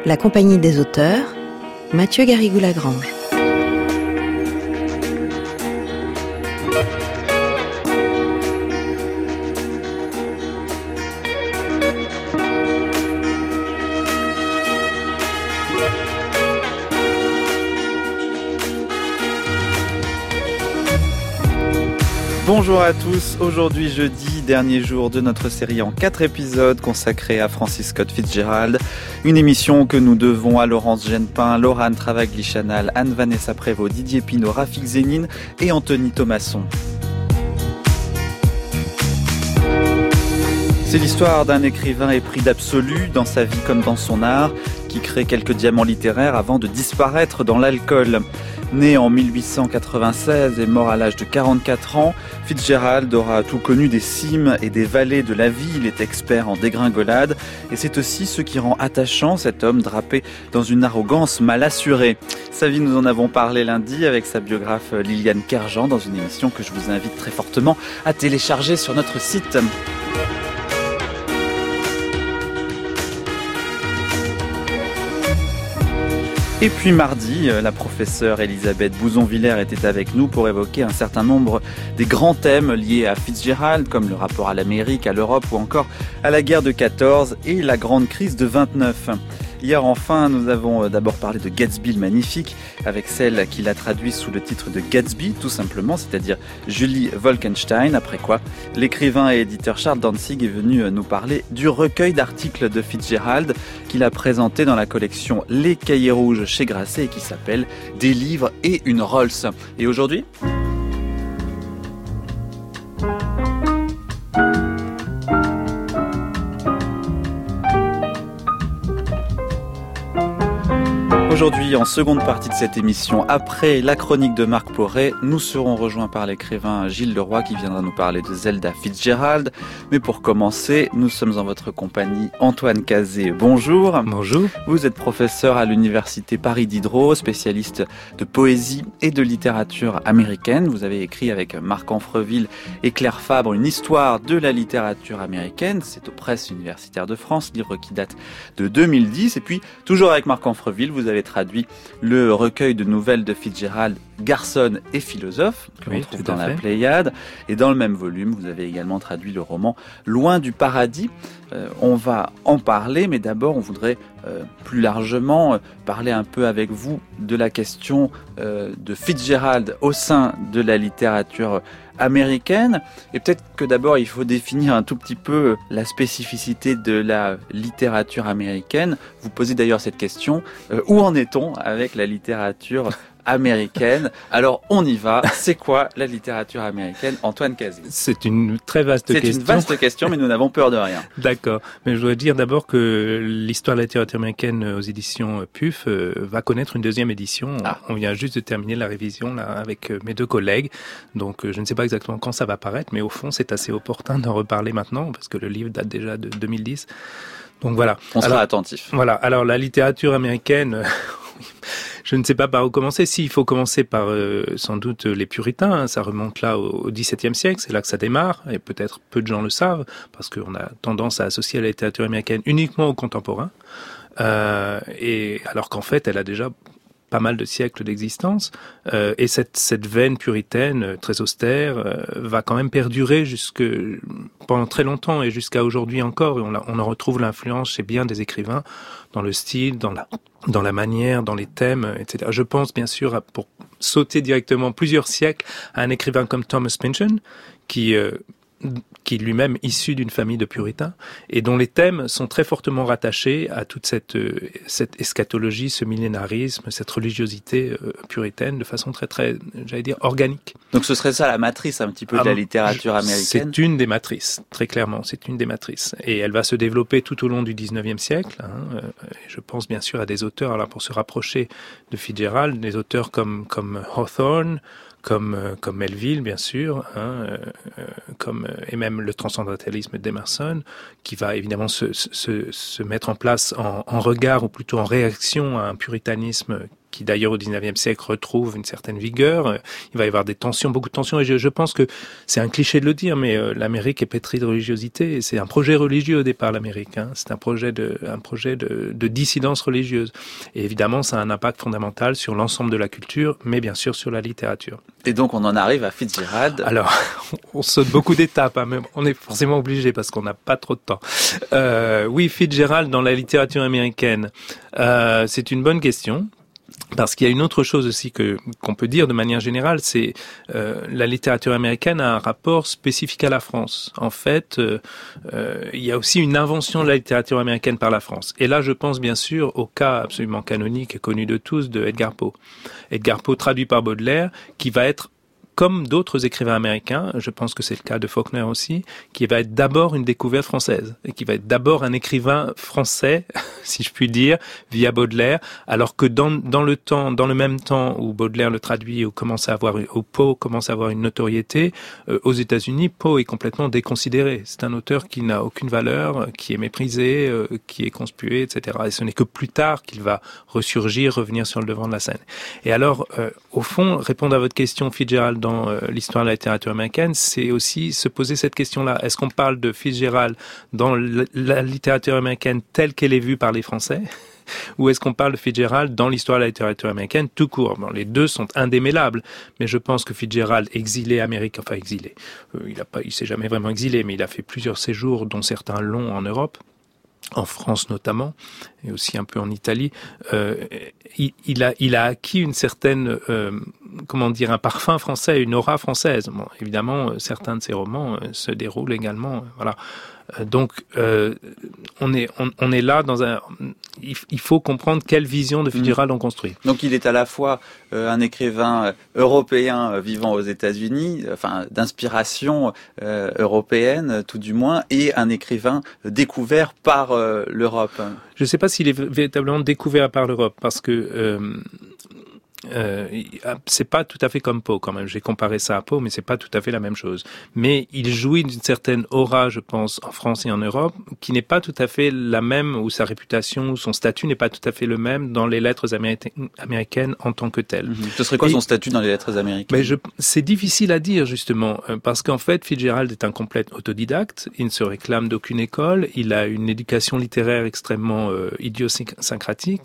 La Compagnie des auteurs, Mathieu Garrigou-Lagrange. Bonjour à tous, aujourd'hui jeudi, dernier jour de notre série en 4 épisodes consacrée à Francis Scott Fitzgerald. Une émission que nous devons à Laurence Genepin, Laurane Travagli-Chanal, Anne-Vanessa Prévost, Didier Pinot, Rafik Zénine et Anthony Thomasson. C'est l'histoire d'un écrivain épris d'absolu dans sa vie comme dans son art, qui crée quelques diamants littéraires avant de disparaître dans l'alcool. Né en 1896 et mort à l'âge de 44 ans, Fitzgerald aura tout connu des cimes et des vallées de la vie. Il est expert en dégringolade et c'est aussi ce qui rend attachant cet homme drapé dans une arrogance mal assurée. Sa vie, nous en avons parlé lundi avec sa biographe Liliane Kerjean dans une émission que je vous invite très fortement à télécharger sur notre site. Et puis mardi, la professeure Elisabeth Bouzon-Villers était avec nous pour évoquer un certain nombre des grands thèmes liés à Fitzgerald, comme le rapport à l'Amérique, à l'Europe ou encore à la guerre de 14 et la grande crise de 29. Hier enfin, nous avons d'abord parlé de Gatsby le Magnifique, avec celle qui l'a traduit sous le titre de Gatsby, tout simplement, c'est-à-dire Julie Wolkenstein, après quoi l'écrivain et éditeur Charles Dantzig est venu nous parler du recueil d'articles de Fitzgerald qu'il a présenté dans la collection Les Cahiers Rouges chez Grasset et qui s'appelle Des livres et une Rolls. Et aujourd'hui ? Aujourd'hui, en seconde partie de cette émission, après la chronique de Marc Porret, nous serons rejoints par l'écrivain Gilles Leroy qui viendra nous parler de Zelda Fitzgerald. Mais pour commencer, nous sommes en votre compagnie. Antoine Cazet, bonjour. Bonjour. Vous êtes professeur à l'université Paris Diderot, spécialiste de poésie et de littérature américaine. Vous avez écrit avec Marc Amfreville et Claire Fabre une histoire de la littérature américaine. C'est aux Presses universitaires de France, livre qui date de 2010. Et puis, toujours avec Marc Amfreville, vous avez traduit le recueil de nouvelles de Fitzgerald, Garçon et philosophe, que l'on trouve dans la Pléiade. Et dans le même volume, vous avez également traduit le roman Loin du paradis. On va en parler, mais d'abord, on voudrait plus largement parler un peu avec vous de la question de Fitzgerald au sein de la littérature américaine. Et peut-être que d'abord, il faut définir un tout petit peu la spécificité de la littérature américaine. Vous posez d'ailleurs cette question, où en est-on avec la littérature américaine? Alors, on y va. C'est quoi la littérature américaine? Antoine Cazet. C'est une très vaste question. C'est une vaste question, mais nous n'avons peur de rien. D'accord. Mais je voudrais dire d'abord que l'histoire de la littérature américaine aux éditions PUF va connaître une deuxième édition. On vient juste de terminer la révision là avec mes deux collègues. Donc, je ne sais pas exactement quand ça va paraître, mais au fond, c'est assez opportun d'en reparler maintenant parce que le livre date déjà de 2010. Donc voilà. On sera attentif. Voilà. Alors, la littérature américaine... Je ne sais pas par où commencer. Si, il faut commencer par sans doute les puritains. Ça remonte là au XVIIe siècle. C'est là que ça démarre. Et peut-être peu de gens le savent parce qu'on a tendance à associer la littérature américaine uniquement aux contemporains. Et alors qu'en fait, elle a déjà pas mal de siècles d'existence. Et cette veine puritaine très austère va quand même perdurer pendant très longtemps et jusqu'à aujourd'hui encore. Et on en retrouve l'influence chez bien des écrivains dans le style, dans la manière, dans les thèmes, etc. Je pense bien sûr, pour sauter directement plusieurs siècles, à un écrivain comme Thomas Pynchon, qui lui-même issu d'une famille de puritains, et dont les thèmes sont très fortement rattachés à toute cette eschatologie, ce millénarisme, cette religiosité puritaine, de façon très, très, j'allais dire, organique. Donc ce serait ça la matrice un petit peu de la littérature américaine? C'est une des matrices, très clairement, c'est une des matrices. Et elle va se développer tout au long du 19e siècle. Je pense bien sûr à des auteurs, alors pour se rapprocher de Fitzgerald, des auteurs comme Hawthorne, comme Melville, bien sûr, et même le transcendantalisme d'Emerson, qui va évidemment se mettre en place en regard, ou plutôt en réaction à un puritanisme qui d'ailleurs au XIXe siècle retrouve une certaine vigueur. Il va y avoir des tensions, beaucoup de tensions, et je pense que c'est un cliché de le dire, mais l'Amérique est pétrie de religiosité, et c'est un projet religieux au départ, l'Amérique. C'est un projet de dissidence religieuse. Et évidemment, ça a un impact fondamental sur l'ensemble de la culture, mais bien sûr sur la littérature. Et donc on en arrive à Fitzgerald. Alors, on saute beaucoup d'étapes, mais on est forcément obligé parce qu'on n'a pas trop de temps. Oui, Fitzgerald dans la littérature américaine, c'est une bonne question. Parce qu'il y a une autre chose aussi qu'on peut dire de manière générale, c'est la littérature américaine a un rapport spécifique à la France. En fait, il y a aussi une invention de la littérature américaine par la France. Et là, je pense bien sûr au cas absolument canonique et connu de tous de Edgar Poe. Edgar Poe traduit par Baudelaire, qui va être comme d'autres écrivains américains, je pense que c'est le cas de Faulkner aussi, qui va être d'abord une découverte française, et qui va être d'abord un écrivain français, si je puis dire, via Baudelaire, alors que dans le même temps où Baudelaire le traduit, où Poe commence à avoir une notoriété, aux États-Unis, Poe est complètement déconsidéré. C'est un auteur qui n'a aucune valeur, qui est méprisé, qui est conspué, etc. Et ce n'est que plus tard qu'il va ressurgir, revenir sur le devant de la scène. Et alors, au fond, répondre à votre question, Fitzgerald, dans l'histoire de la littérature américaine, c'est aussi se poser cette question-là. Est-ce qu'on parle de Fitzgerald dans la littérature américaine telle qu'elle est vue par les Français, ou est-ce qu'on parle de Fitzgerald dans l'histoire de la littérature américaine tout court? Bon, les deux sont indémêlables, mais je pense que Fitzgerald, exilé américain, enfin exilé, il s'est jamais vraiment exilé, mais il a fait plusieurs séjours, dont certains longs en Europe, en France notamment, et aussi un peu en Italie, il a acquis une certaine, un parfum français, une aura française. Bon, évidemment, certains de ses romans se déroulent également, voilà. Donc, on est là dans il faut comprendre quelle vision de Fitzgerald on construit. Donc, il est à la fois un écrivain européen vivant aux États-Unis, enfin d'inspiration européenne, tout du moins, et un écrivain découvert par l'Europe. Je ne sais pas s'il est véritablement découvert par l'Europe, parce que c'est pas tout à fait comme Poe quand même. J'ai comparé ça à Poe, mais c'est pas tout à fait la même chose. Mais il jouit d'une certaine aura, je pense, en France et en Europe, qui n'est pas tout à fait la même, ou sa réputation, ou son statut n'est pas tout à fait le même dans les lettres américaines en tant que telles. Ce serait quoi son statut dans les lettres américaines? Mais c'est difficile à dire, justement, parce qu'en fait, Fitzgerald est un complet autodidacte. Il ne se réclame d'aucune école. Il a une éducation littéraire extrêmement idiosyncratique,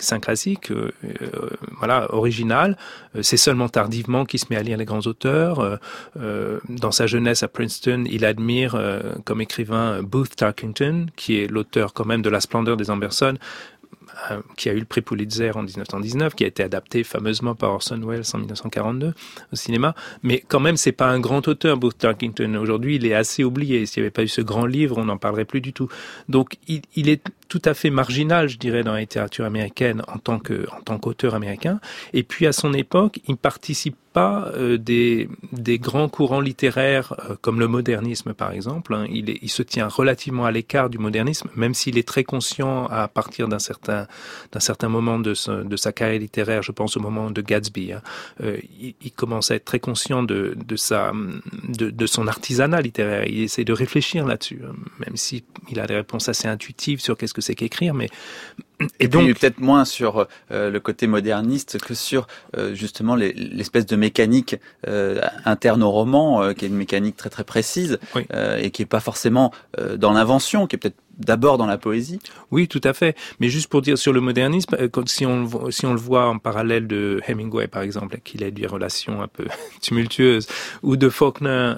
originale. C'est seulement tardivement qu'il se met à lire les grands auteurs. Dans sa jeunesse à Princeton, il admire comme écrivain Booth Tarkington, qui est l'auteur quand même de La splendeur des Amberson, qui a eu le prix Pulitzer en 1919, qui a été adapté fameusement par Orson Welles en 1942 au cinéma. Mais quand même, c'est pas un grand auteur, Booth Tarkington. Aujourd'hui, il est assez oublié. S'il n'y avait pas eu ce grand livre, on n'en parlerait plus du tout. Donc, il est tout à fait marginal, je dirais, dans la littérature américaine en tant qu'auteur américain. Et puis, à son époque, il participe pas des grands courants littéraires comme le modernisme, par exemple. Il se tient relativement à l'écart du modernisme, même s'il est très conscient à partir d'un certain moment de sa carrière littéraire, je pense au moment de Gatsby. Il commence à être très conscient de son artisanat littéraire. Il essaie de réfléchir là-dessus, même si il a des réponses assez intuitives sur qu'est-ce que c'est qu'écrire, mais et donc peut-être moins sur le côté moderniste que sur justement l'espèce de mécanique interne au roman, qui est une mécanique très très précise, oui. Et qui est pas forcément dans l'invention, qui est peut-être d'abord dans la poésie. Oui, tout à fait. Mais juste pour dire sur le modernisme, si on le voit en parallèle de Hemingway, par exemple, qu'il a des relations un peu tumultueuses, ou de Faulkner,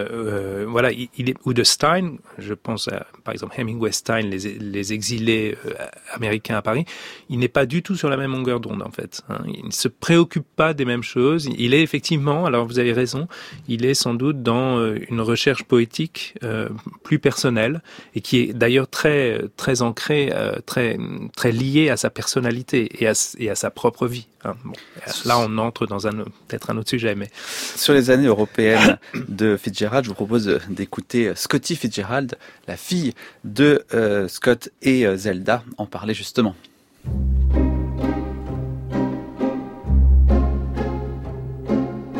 ou de Stein, je pense à, par exemple, Hemingway, Stein, les exilés américains à Paris, il n'est pas du tout sur la même longueur d'onde, en fait. Il ne se préoccupe pas des mêmes choses. Il est effectivement, alors vous avez raison, il est sans doute dans une recherche poétique plus personnelle, et qui est d'ailleurs très très ancré, très très lié à sa personnalité et à sa propre vie. Bon, là, on entre dans peut-être un autre sujet, mais sur les années européennes de Fitzgerald, je vous propose d'écouter Scotty Fitzgerald, la fille de Scott et Zelda, en parler justement.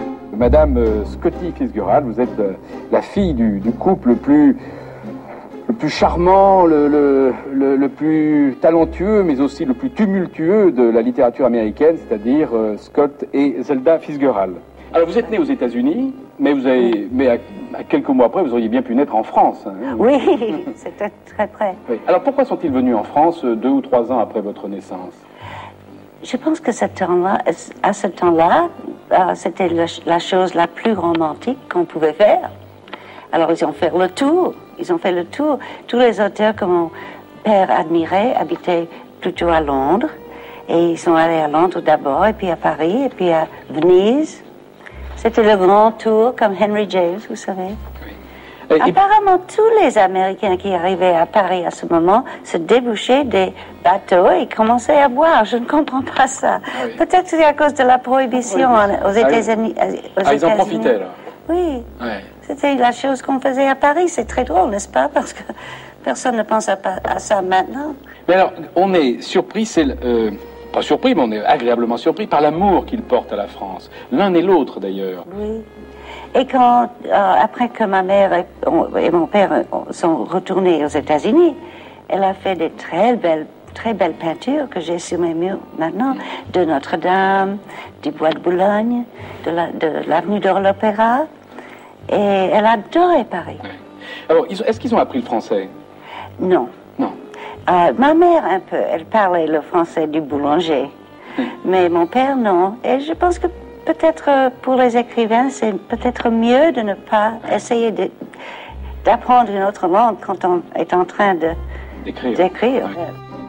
Madame Scotty Fitzgerald, vous êtes la fille du couple le plus charmant, le plus talentueux, mais aussi le plus tumultueux de la littérature américaine, c'est-à-dire Scott et Zelda Fitzgerald. Alors vous êtes né aux États-Unis, mais à quelques mois après, vous auriez bien pu naître en France. Hein. Oui, c'était très près. Oui. Alors pourquoi sont-ils venus en France 2 ou 3 ans après votre naissance? Je pense que à ce temps-là, c'était la chose la plus romantique qu'on pouvait faire. Alors ils ont fait le tour. Tous les auteurs que mon père admirait habitaient plutôt à Londres. Et ils sont allés à Londres d'abord, et puis à Paris, et puis à Venise. C'était le grand tour, comme Henry James, vous savez. Oui. Apparemment, tous les Américains qui arrivaient à Paris à ce moment se débouchaient des bateaux et commençaient à boire. Je ne comprends pas ça. Ah oui. Peut-être que c'est à cause de la prohibition aux États-Unis. Ils en profitaient, là. Oui. Ouais. C'était la chose qu'on faisait à Paris. C'est très drôle, n'est-ce pas? Parce que personne ne pense à ça maintenant. Mais alors, on est surpris, pas surpris, mais on est agréablement surpris par l'amour qu'ils portent à la France. L'un et l'autre, d'ailleurs. Oui. Et après que ma mère et mon père sont retournés aux États-Unis, elle a fait des très belles peintures que j'ai sur mes murs maintenant, de Notre-Dame, du Bois de Boulogne, de l'avenue de l'Opéra. Et elle adorait Paris. Alors, est-ce qu'ils ont appris le français? Non. Non. Ma mère, un peu, elle parlait le français du boulanger. Mais mon père, non. Et je pense que peut-être pour les écrivains, c'est peut-être mieux de ne pas essayer d'apprendre une autre langue quand on est en train d'écrire. Ouais.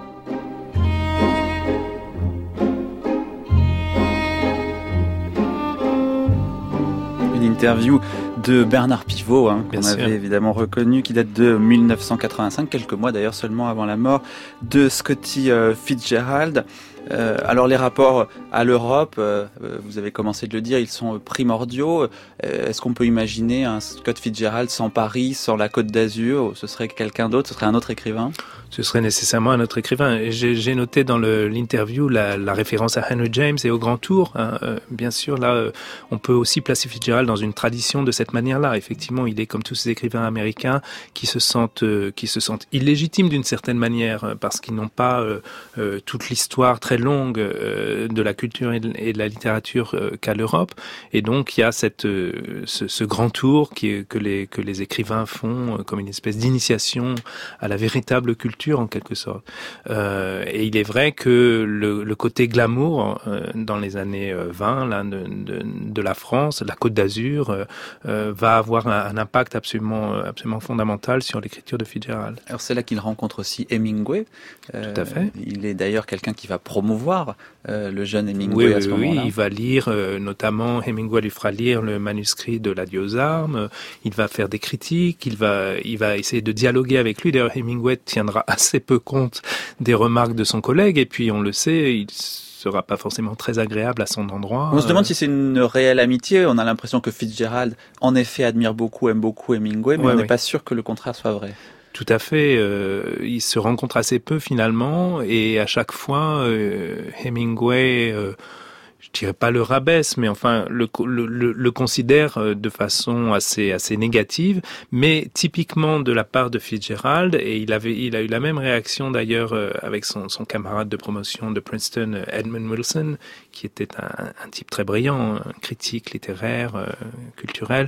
Une interview de Bernard Pivot, qu'on avait évidemment reconnu, qui date de 1985, quelques mois d'ailleurs seulement avant la mort de Scotty Fitzgerald. Alors les rapports à l'Europe, vous avez commencé de le dire, ils sont primordiaux. Est-ce qu'on peut imaginer un Scott Fitzgerald sans Paris, sans la Côte d'Azur? Ce serait quelqu'un d'autre, ce serait un autre écrivain? Ce serait nécessairement un autre écrivain. J'ai noté dans l'interview la référence à Henry James et au Grand Tour. Bien sûr, là, on peut aussi placer Fitzgerald dans une tradition de cette manière-là. Effectivement, il est comme tous ces écrivains américains qui se sentent illégitimes d'une certaine manière parce qu'ils n'ont pas toute l'histoire très longue de la culture et de la littérature qu'a l'Europe. Et donc, il y a ce grand tour que les écrivains font comme une espèce d'initiation à la véritable culture en quelque sorte. Et il est vrai que le côté glamour dans les années 20 là, de la France, de la Côte d'Azur, va avoir un impact absolument fondamental sur l'écriture de Fitzgerald. Alors c'est là qu'il rencontre aussi Hemingway. Tout à fait. Il est d'ailleurs quelqu'un qui va promouvoir le jeune Hemingway à ce moment-là. Oui, il va lire, notamment Hemingway lui fera lire le manuscrit de l'Adieu aux armes, il va faire des critiques, il va essayer de dialoguer avec lui. D'ailleurs, Hemingway tiendra assez peu compte des remarques de son collègue, et puis on le sait, il sera pas forcément très agréable à son endroit. On se demande si c'est une réelle amitié. On a l'impression que Fitzgerald, en effet, aime beaucoup Hemingway, mais on n'est pas sûr que le contraire soit vrai. Tout à fait. Ils se rencontrent assez peu finalement, et à chaque fois, Hemingway, je dirais pas le rabaisse, mais enfin le considère de façon assez négative, mais typiquement de la part de Fitzgerald. Et il a eu la même réaction d'ailleurs avec son camarade de promotion de Princeton, Edmund Wilson, qui était un type très brillant, un critique littéraire, culturel,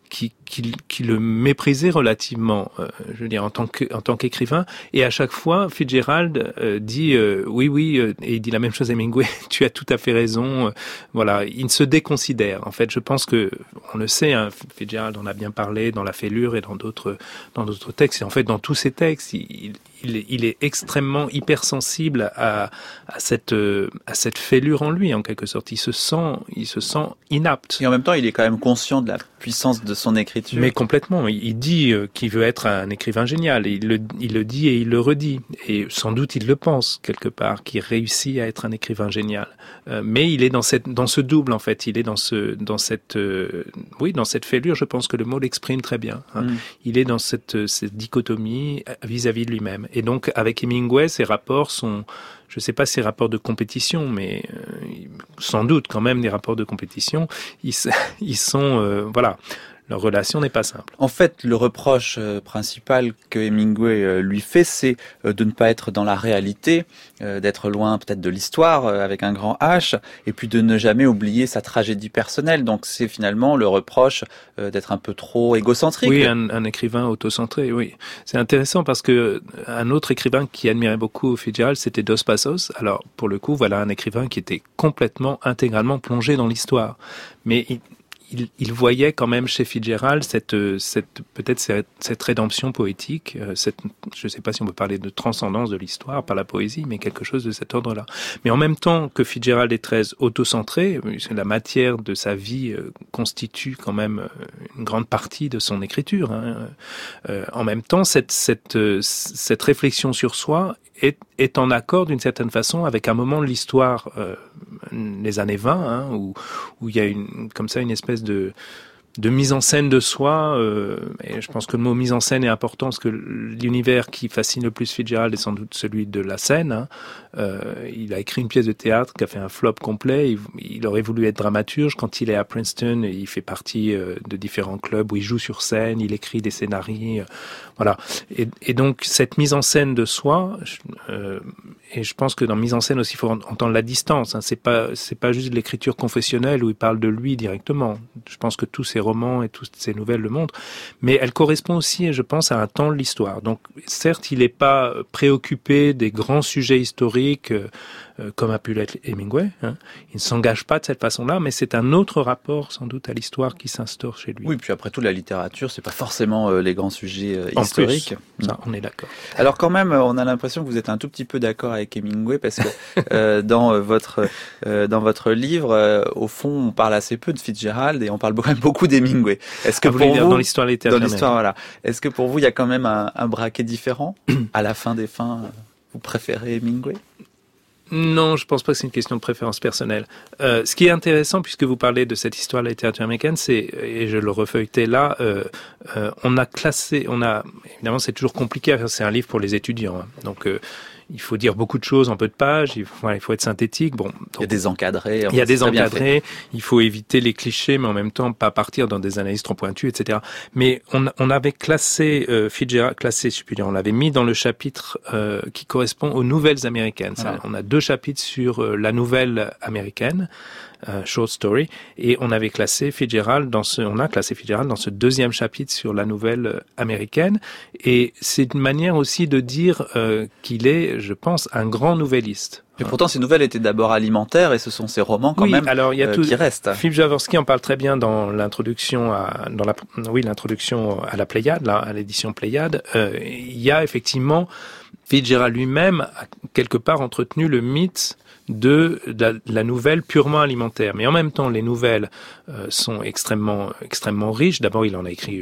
qui le méprisait relativement, je veux dire, en tant qu'écrivain. Et à chaque fois, Fitzgerald dit oui, et il dit la même chose à Hemingway. Tu as tout à fait raison. Voilà, il se déconsidère. En fait, je pense que on le sait. Fitzgerald en a bien parlé dans La Fêlure et dans d'autres textes. Et en fait, dans tous ces textes, il est extrêmement hypersensible à cette fêlure en lui, en quelque sorte. Il se sent inapte. Et en même temps, il est quand même conscient de la puissance de son écriture. Mais complètement. Il dit qu'il veut être un écrivain génial. Il le dit et il le redit. Et sans doute, il le pense, quelque part, qu'il réussit à être un écrivain génial. Mais il est dans ce double, en fait. Il est dans cette fêlure. Je pense que le mot l'exprime très bien. Il est dans cette dichotomie vis-à-vis de lui-même. Et donc, avec Hemingway, ses rapports sont, je ne sais pas si rapports de compétition, mais sans doute quand même des rapports de compétition. Ils sont, voilà. leur relation n'est pas simple. En fait, le reproche principal que Hemingway lui fait, c'est de ne pas être dans la réalité, d'être loin peut-être de l'histoire avec un grand H, et puis de ne jamais oublier sa tragédie personnelle. Donc c'est finalement le reproche d'être un peu trop égocentrique. Oui, un écrivain autocentré, oui. C'est intéressant parce que un autre écrivain qui admirait beaucoup Fitzgerald, c'était Dos Passos. Alors, pour le coup, voilà un écrivain qui était complètement, intégralement plongé dans l'histoire. Mais il voyait quand même chez Fitzgerald cette rédemption poétique, je ne sais pas si on peut parler de transcendance de l'histoire par la poésie, mais quelque chose de cet ordre-là. Mais en même temps que Fitzgerald est très autocentré, la matière de sa vie constitue quand même une grande partie de son écriture. En même temps, cette réflexion sur soi est en accord d'une certaine façon avec un moment de l'histoire, les années 20, où il y a comme ça une espèce de mise en scène de soi, et je pense que le mot mise en scène est important parce que l'univers qui fascine le plus Fitzgerald est sans doute celui de la scène. Il a écrit une pièce de théâtre qui a fait un flop complet. Il aurait voulu être dramaturge. Quand il est à Princeton, il fait partie de différents clubs où il joue sur scène, il écrit des scénarios, voilà. Et donc cette mise en scène de soi, et je pense que dans mise en scène aussi il faut entendre la distance. C'est pas juste de l'écriture confessionnelle où il parle de lui directement. Je pense que tous ses romans et toutes ses nouvelles le montrent, mais elle correspond aussi, je pense, à un temps de l'histoire. Donc certes, il n'est pas préoccupé des grands sujets historiques comme a pu l'être Hemingway. Il ne s'engage pas de cette façon-là, mais c'est un autre rapport sans doute à l'histoire qui s'instaure chez lui. Oui, puis après tout, la littérature, c'est pas forcément les grands sujets historiques. Plus, ça, on est d'accord. Alors quand même, on a l'impression que vous êtes un tout petit peu d'accord avec Hemingway parce que dans votre livre, au fond, on parle assez peu de Fitzgerald et on parle quand même beaucoup d'Hemingway. Est-ce que pour vous, dans l'histoire littéraire, dans l'histoire, voilà. Est-ce que pour vous, il y a quand même un braquet différent à la fin des fins? Vous préférez Hemingway? Non, je pense pas que c'est une question de préférence personnelle. Ce qui est intéressant, puisque vous parlez de cette histoire de la littérature américaine, et je le refeuilletais là, évidemment c'est toujours compliqué à faire, c'est un livre pour les étudiants, donc il faut dire beaucoup de choses en peu de pages, il faut être synthétique. Bon, donc, il y a des encadrés. Il y a des encadrés, il faut éviter les clichés, mais en même temps pas partir dans des analyses trop pointues, etc. Mais on avait classé Fitzgerald, on l'avait mis dans le chapitre qui correspond aux nouvelles américaines. Voilà. On a 2 chapitres sur la nouvelle américaine, short story, et on a classé Fitzgerald dans ce 2e chapitre sur la nouvelle américaine, et c'est une manière aussi de dire qu'il est, je pense, un grand nouvelliste. Et pourtant, ces nouvelles étaient d'abord alimentaires, et ce sont ces romans quand même alors, il y a qui restent. Philippe Jaworski en parle très bien dans l'introduction l'introduction à la Pléiade, à l'édition Pléiade. Il y a effectivement Fitzgerald lui-même a quelque part entretenu le mythe de la nouvelle purement alimentaire. Mais en même temps, les nouvelles sont extrêmement riches. D'abord, il en a écrit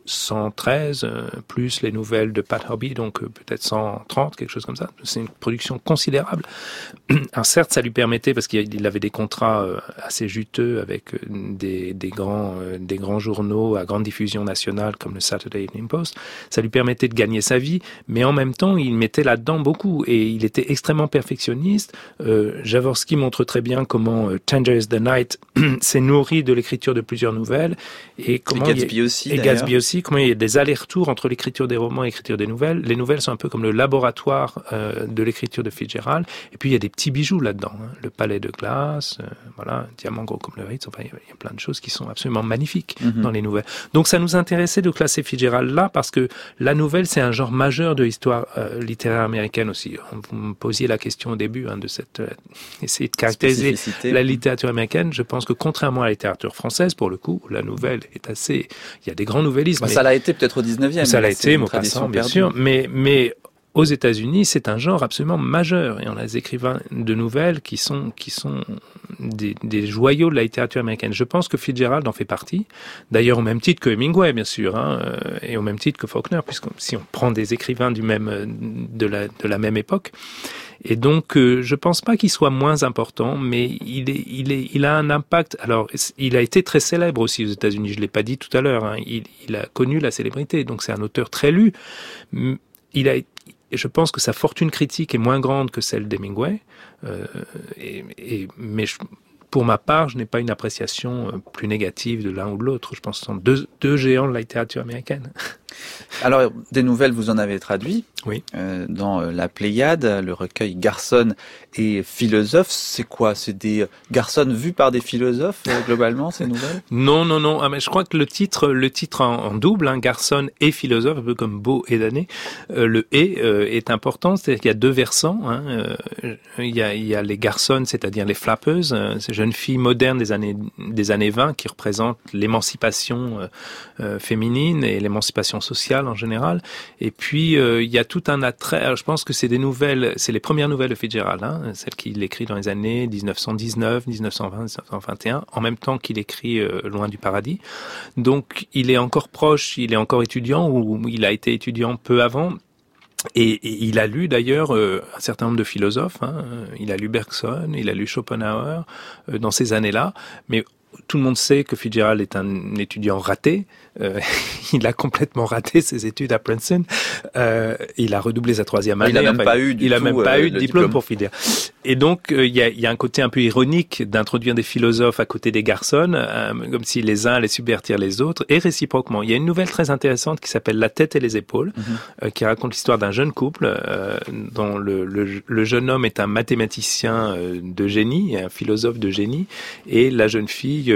113, plus les nouvelles de Pat Hobby, donc peut-être 130, quelque chose comme ça. C'est une production considérable. Alors certes, ça lui permettait, parce qu'il avait des contrats assez juteux avec des grands journaux à grande diffusion nationale, comme le Saturday Evening Post, ça lui permettait de gagner sa vie, mais en même temps, il mettait là-dedans beaucoup, et il était extrêmement perfectionniste. Jaworski montre très bien comment Tender is the Night s'est nourri de l'écriture de plusieurs nouvelles, et comment Gatsby aussi, comment il y a des allers-retours entre l'écriture des romans et l'écriture des nouvelles. Les nouvelles sont un peu comme le laboratoire de l'écriture de Fitzgerald. Et puis il y a des petits bijoux là-dedans. Le palais de glace, un diamant gros comme le Ritz. Enfin, il y a plein de choses qui sont absolument magnifiques dans les nouvelles. Donc ça nous intéressait de classer Fitzgerald là parce que la nouvelle, c'est un genre majeur de l'histoire littéraire américaine aussi. Vous me posiez la question au début de cette essayer de caractériser la littérature américaine. Je pense que contrairement à la littérature française, pour le coup, la nouvelle est assez... Il y a des grands nouvellistes. Ça l'a été peut-être au 19e. Ça l'a été, Maupassant, bien sûr. Mais aux États-Unis, c'est un genre absolument majeur. Et on a des écrivains de nouvelles qui sont des joyaux de la littérature américaine. Je pense que Fitzgerald en fait partie. D'ailleurs, au même titre que Hemingway, bien sûr, et au même titre que Faulkner, puisque si on prend des écrivains de la même époque. Et donc, je pense pas qu'il soit moins important, mais il a un impact. Alors, il a été très célèbre aussi aux États-Unis. Je l'ai pas dit tout à l'heure. Il a connu la célébrité. Donc, c'est un auteur très lu. Je pense que sa fortune critique est moins grande que celle d'Hemingway. Mais pour ma part, je n'ai pas une appréciation plus négative de l'un ou de l'autre. Je pense que ce sont deux géants de la littérature américaine. Alors, des nouvelles, vous en avez traduit. Oui. Dans la Pléiade, le recueil Garçon et philosophes. C'est quoi? C'est des garçons vus par des philosophes, globalement, ces nouvelles? Non. Ah, mais je crois que le titre en double, Garçon et philosophe, un peu comme Beau et Damné, le « et » est important. C'est-à-dire qu'il y a deux versants. Il y a les garçons, c'est-à-dire les flappeuses, ces jeunes filles modernes des années 20 qui représentent l'émancipation féminine et l'émancipation sociale en général. Et puis, il y a tout un attrait. Alors, je pense que c'est les premières nouvelles de Fitzgerald, celles qu'il écrit dans les années 1919, 1920, 1921, en même temps qu'il écrit Loin du paradis. Donc, il est encore proche, il est encore étudiant, ou il a été étudiant peu avant. Et il a lu d'ailleurs un certain nombre de philosophes. Il a lu Bergson, il a lu Schopenhauer dans ces années-là. Mais tout le monde sait que Fitzgerald est un étudiant raté. Il a complètement raté ses études à Princeton. Il a redoublé sa 3e année. Il a même pas eu de diplôme pour Fitzgerald. Et donc, il y a un côté un peu ironique d'introduire des philosophes à côté des garçons, comme si les uns allaient subvertir les autres, et réciproquement. Il y a une nouvelle très intéressante qui s'appelle La tête et les épaules, qui raconte l'histoire d'un jeune couple dont le jeune homme est un mathématicien de génie, un philosophe de génie, et la jeune fille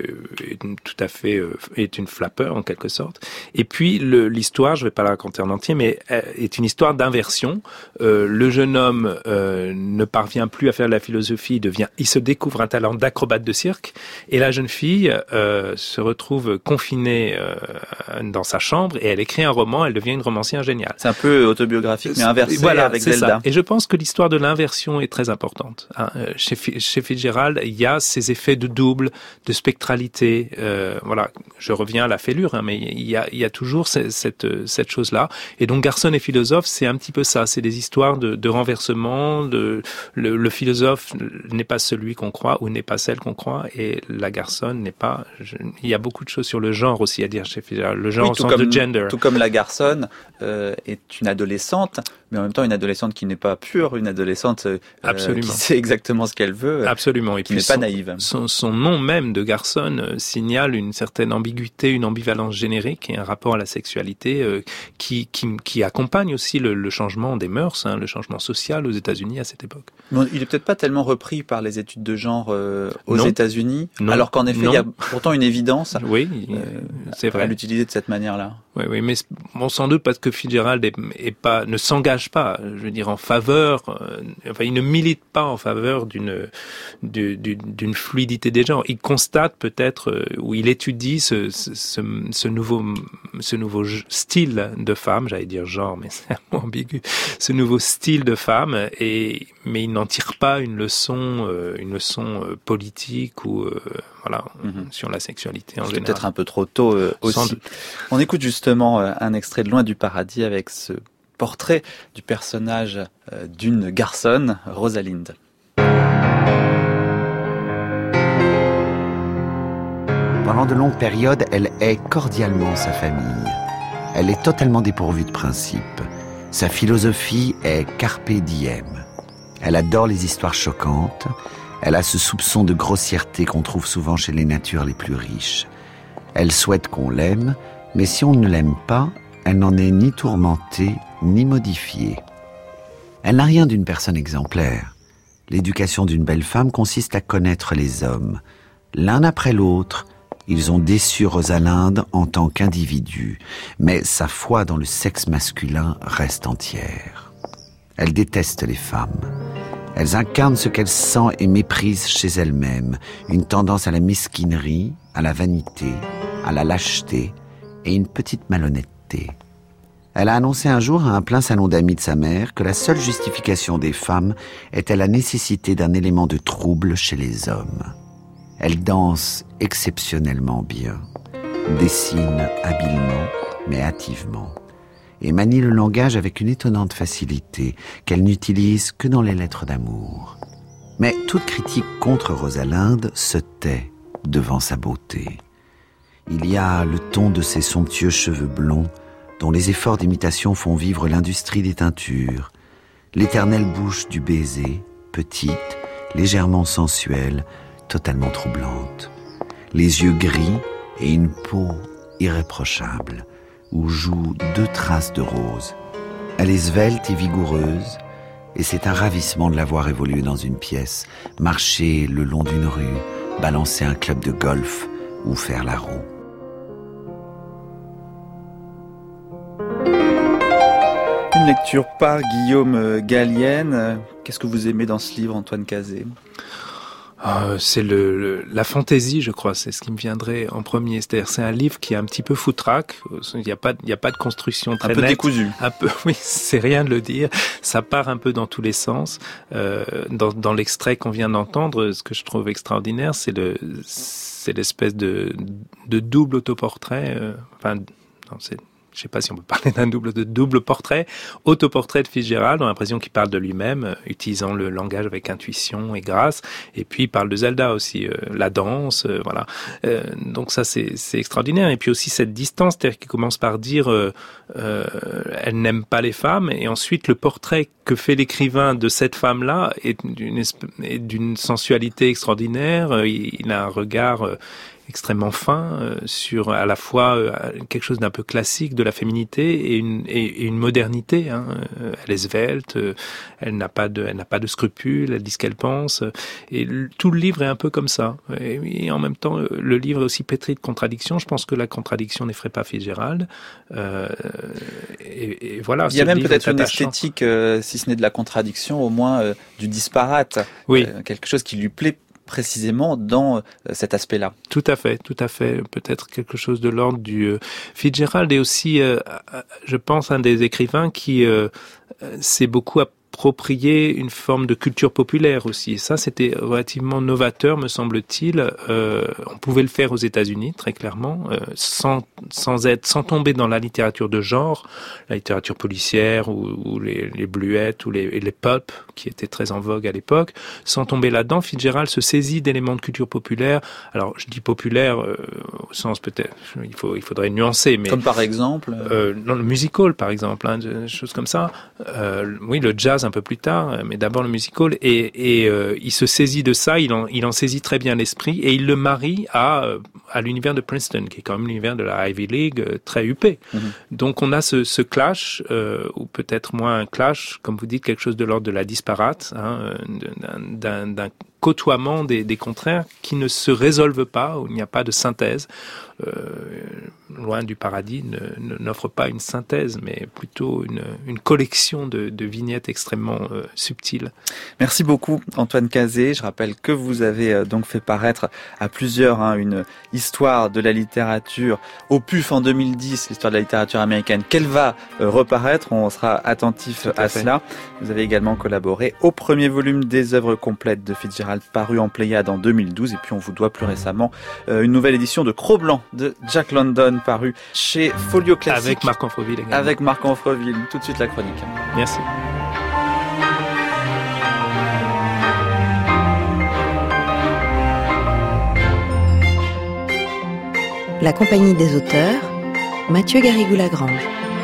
est une flappeur en quelque sorte. Et puis l'histoire, je vais pas la raconter en entier, mais est une histoire d'inversion. Le jeune homme ne parvient plus à faire de la philosophie, il se découvre un talent d'acrobate de cirque, et la jeune fille se retrouve confinée dans sa chambre et elle écrit un roman, elle devient une romancière géniale. C'est un peu autobiographique, mais inversé avec Zelda. Ça. Et je pense que l'histoire de l'inversion est très importante. Chez Fitzgerald, il y a ces effets de double, de spectralité. Voilà, je reviens à la fêlure, mais il y a toujours cette chose-là. Et donc, Garçon et philosophe, c'est un petit peu ça. C'est des histoires de renversement. Le philosophe n'est pas celui qu'on croit ou n'est pas celle qu'on croit, et la garçonne n'est pas. Il y a beaucoup de choses sur le genre aussi à dire chez Fitzgerald. Le genre au sens de gender. Tout comme la garçonne est une adolescente, mais en même temps une adolescente qui n'est pas pure, une adolescente qui sait exactement ce qu'elle veut. Absolument. Et qui n'est pas naïve. Son nom même de garçonne signale une certaine ambiguïté, une ambivalence générique et un rapport à la sexualité qui accompagne aussi le changement des mœurs, le changement social aux États-Unis à cette époque. Bon, il est peut-être pas tellement repris par les études de genre aux États-Unis, alors qu'en effet, il y a pourtant une évidence. Oui, c'est vrai. À l'utiliser de cette manière-là. Oui, mais bon, sans doute parce que Fitzgerald ne s'engage pas, je veux dire, en faveur. Il ne milite pas en faveur d'une fluidité des genres. Il constate peut-être, ou il étudie ce nouveau style de femme, j'allais dire genre, mais c'est un mot ambigu, ce nouveau style de femme, mais il n'en tire pas une leçon politique ou sur la sexualité en général. Peut-être un peu trop tôt aussi. On écoute justement un extrait de Loin du paradis avec ce portrait du personnage d'une garçonne, Rosalind. Pendant de longues périodes, elle hait cordialement sa famille. Elle est totalement dépourvue de principes. Sa philosophie est carpe diem. Elle adore les histoires choquantes. Elle a ce soupçon de grossièreté qu'on trouve souvent chez les natures les plus riches. Elle souhaite qu'on l'aime, mais si on ne l'aime pas, elle n'en est ni tourmentée, ni modifiée. Elle n'a rien d'une personne exemplaire. L'éducation d'une belle femme consiste à connaître les hommes. L'un après l'autre, ils ont déçu Rosalinde en tant qu'individu, mais sa foi dans le sexe masculin reste entière. Elle déteste les femmes. Elles incarnent ce qu'elles sentent et méprisent chez elles-mêmes, une tendance à la mesquinerie, à la vanité, à la lâcheté et une petite malhonnêteté. Elle a annoncé un jour à un plein salon d'amis de sa mère que la seule justification des femmes était la nécessité d'un élément de trouble chez les hommes. Elle danse exceptionnellement bien, dessine habilement mais hâtivement, et manie le langage avec une étonnante facilité qu'elle n'utilise que dans les lettres d'amour. Mais toute critique contre Rosalinde se tait devant sa beauté. Il y a le ton de ses somptueux cheveux blonds, dont les efforts d'imitation font vivre l'industrie des teintures, l'éternelle bouche du baiser, petite, légèrement sensuelle, totalement troublante. Les yeux gris et une peau irréprochable, où jouent 2 traces de rose. Elle est svelte et vigoureuse, et c'est un ravissement de la voir évoluer dans une pièce, marcher le long d'une rue, balancer un club de golf ou faire la roue. Une lecture par Guillaume Gallienne. Qu'est-ce que vous aimez dans ce livre, Antoine Cazet ? C'est la fantaisie, je crois, c'est ce qui me viendrait en premier. C'est-à-dire, c'est un livre qui est un petit peu foutraque. Il n'y a pas de construction très nette. Un peu décousu. Oui, c'est rien de le dire. Ça part un peu dans tous les sens. Dans l'extrait qu'on vient d'entendre, ce que je trouve extraordinaire, c'est l'espèce de double autoportrait. Je ne sais pas si on peut parler d'un double portrait, autoportrait de Fitzgerald. On a l'impression qu'il parle de lui-même, utilisant le langage avec intuition et grâce. Et puis il parle de Zelda aussi, la danse, voilà. Donc ça c'est extraordinaire. Et puis aussi cette distance, c'est-à-dire qu'il commence par dire elle n'aime pas les femmes, et ensuite le portrait que fait l'écrivain de cette femme-là est d'une sensualité extraordinaire. Il a un regard extrêmement fin sur à la fois quelque chose d'un peu classique de la féminité et une modernité. Elle est svelte, elle n'a pas de scrupules, elle dit ce qu'elle pense, et tout le livre est un peu comme ça. Et en même temps, le livre est aussi pétri de contradictions. Je pense que la contradiction n'effraie pas Fitzgerald. Et voilà. Il y a même peut-être une esthétique, si ce n'est de la contradiction, au moins du disparate. Oui. Quelque chose qui lui plaît précisément dans cet aspect-là. Tout à fait. Peut-être quelque chose de l'ordre du Fitzgerald est aussi, je pense, un des écrivains qui s'est beaucoup approprié une forme de culture populaire aussi. Et ça, c'était relativement novateur, me semble-t-il. On pouvait le faire aux États-Unis, très clairement, sans tomber dans la littérature de genre, la littérature policière ou les bluettes ou les pulp qui étaient très en vogue à l'époque. Sans tomber là-dedans, Fitzgerald se saisit d'éléments de culture populaire. Alors, je dis populaire au sens peut-être, il faudrait nuancer, mais comme par exemple dans le musical, par exemple, des choses comme ça. Oui, le jazz un peu plus tard, mais d'abord le musical, et il se saisit de ça, il en saisit très bien l'esprit, et il le marie à l'univers de Princeton, qui est quand même l'univers de la Ivy League, très huppé. Mm-hmm. Donc on a ce clash, ou peut-être moins un clash, comme vous dites, quelque chose de l'ordre de la disparate, d'un côtoiement des contraires qui ne se résolvent pas, où il n'y a pas de synthèse. Loin du paradis n'offre pas une synthèse, mais plutôt une collection de vignettes extrêmement subtiles. Merci beaucoup Antoine Cazet. Je rappelle que vous avez donc fait paraître à plusieurs une histoire de la littérature au PUF en 2010, l'histoire de la littérature américaine, qu'elle va reparaître. On sera attentif à cela. Vous avez également collaboré au premier volume des œuvres complètes de Fitzgerald, paru en Pléiade en 2012, et puis on vous doit plus récemment une nouvelle édition de Cro-Blanc de Jack London, paru chez Folio Classique. Avec Marc Amfreville également. Avec Marc Amfreville. Tout de suite la chronique. Merci. La compagnie des auteurs, Mathieu Garrigou-Lagrange.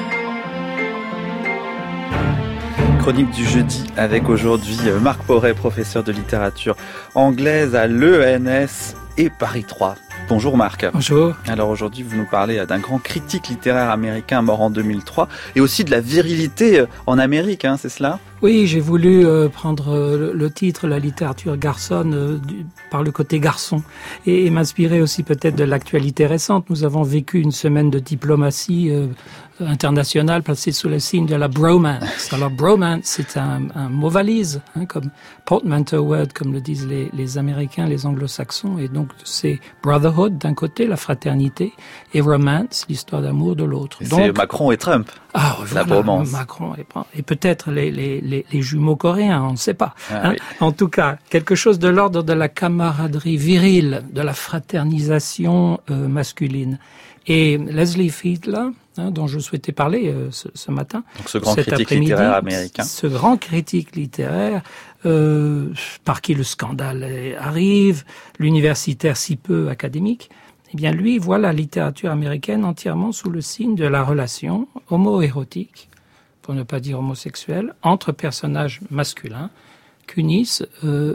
Chronique du jeudi avec aujourd'hui Marc Porret, professeur de littérature anglaise à l'ENS et Paris 3. Bonjour Marc. Bonjour. Alors aujourd'hui, vous nous parlez d'un grand critique littéraire américain mort en 2003 et aussi de la virilité en Amérique, c'est cela ? Oui, j'ai voulu prendre le titre, la littérature garçonne, par le côté garçon, et m'inspirer aussi peut-être de l'actualité récente. Nous avons vécu une semaine de diplomatie internationale placée sous le signe de la bromance. Alors bromance, c'est un mot valise, comme portmanteau word, comme le disent les Américains, les Anglo-Saxons, et donc c'est brotherhood d'un côté, la fraternité, et romance, l'histoire d'amour de l'autre. C'est Macron et Trump. Ah, voilà, la bromance. Macron et peut-être les jumeaux coréens, on ne sait pas. Oui. En tout cas, quelque chose de l'ordre de la camaraderie virile, de la fraternisation masculine. Et Leslie Fiedler, dont je souhaitais parler ce matin, donc ce grand critique littéraire américain, ce grand critique littéraire par qui le scandale arrive, l'universitaire si peu académique. Eh bien, lui voit la littérature américaine entièrement sous le signe de la relation homo-érotique, pour ne pas dire homosexuelle, entre personnages masculins, qu'unissent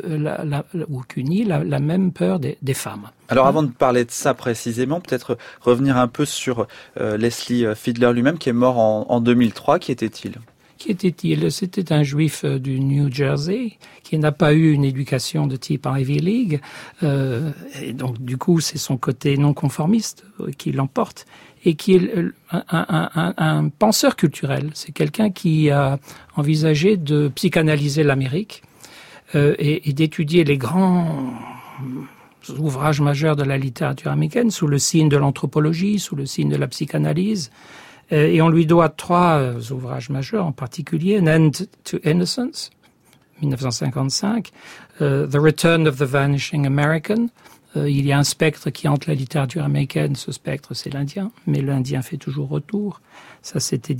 la même peur des femmes. Alors avant de parler de ça précisément, peut-être revenir un peu sur Leslie Fidler lui-même qui est mort en 2003. Qui était-il ? Qui était-il ? C'était un juif du New Jersey qui n'a pas eu une éducation de type Ivy League. Et donc, du coup, c'est son côté non-conformiste qui l'emporte. Et qui est un penseur culturel. C'est quelqu'un qui a envisagé de psychanalyser l'Amérique et d'étudier les grands ouvrages majeurs de la littérature américaine sous le signe de l'anthropologie, sous le signe de la psychanalyse. Et on lui doit 3 ouvrages majeurs, en particulier An End to Innocence, 1955, The Return of the Vanishing American. Il y a un spectre qui hante la littérature américaine, ce spectre c'est l'Indien, mais l'Indien fait toujours retour. Ça c'était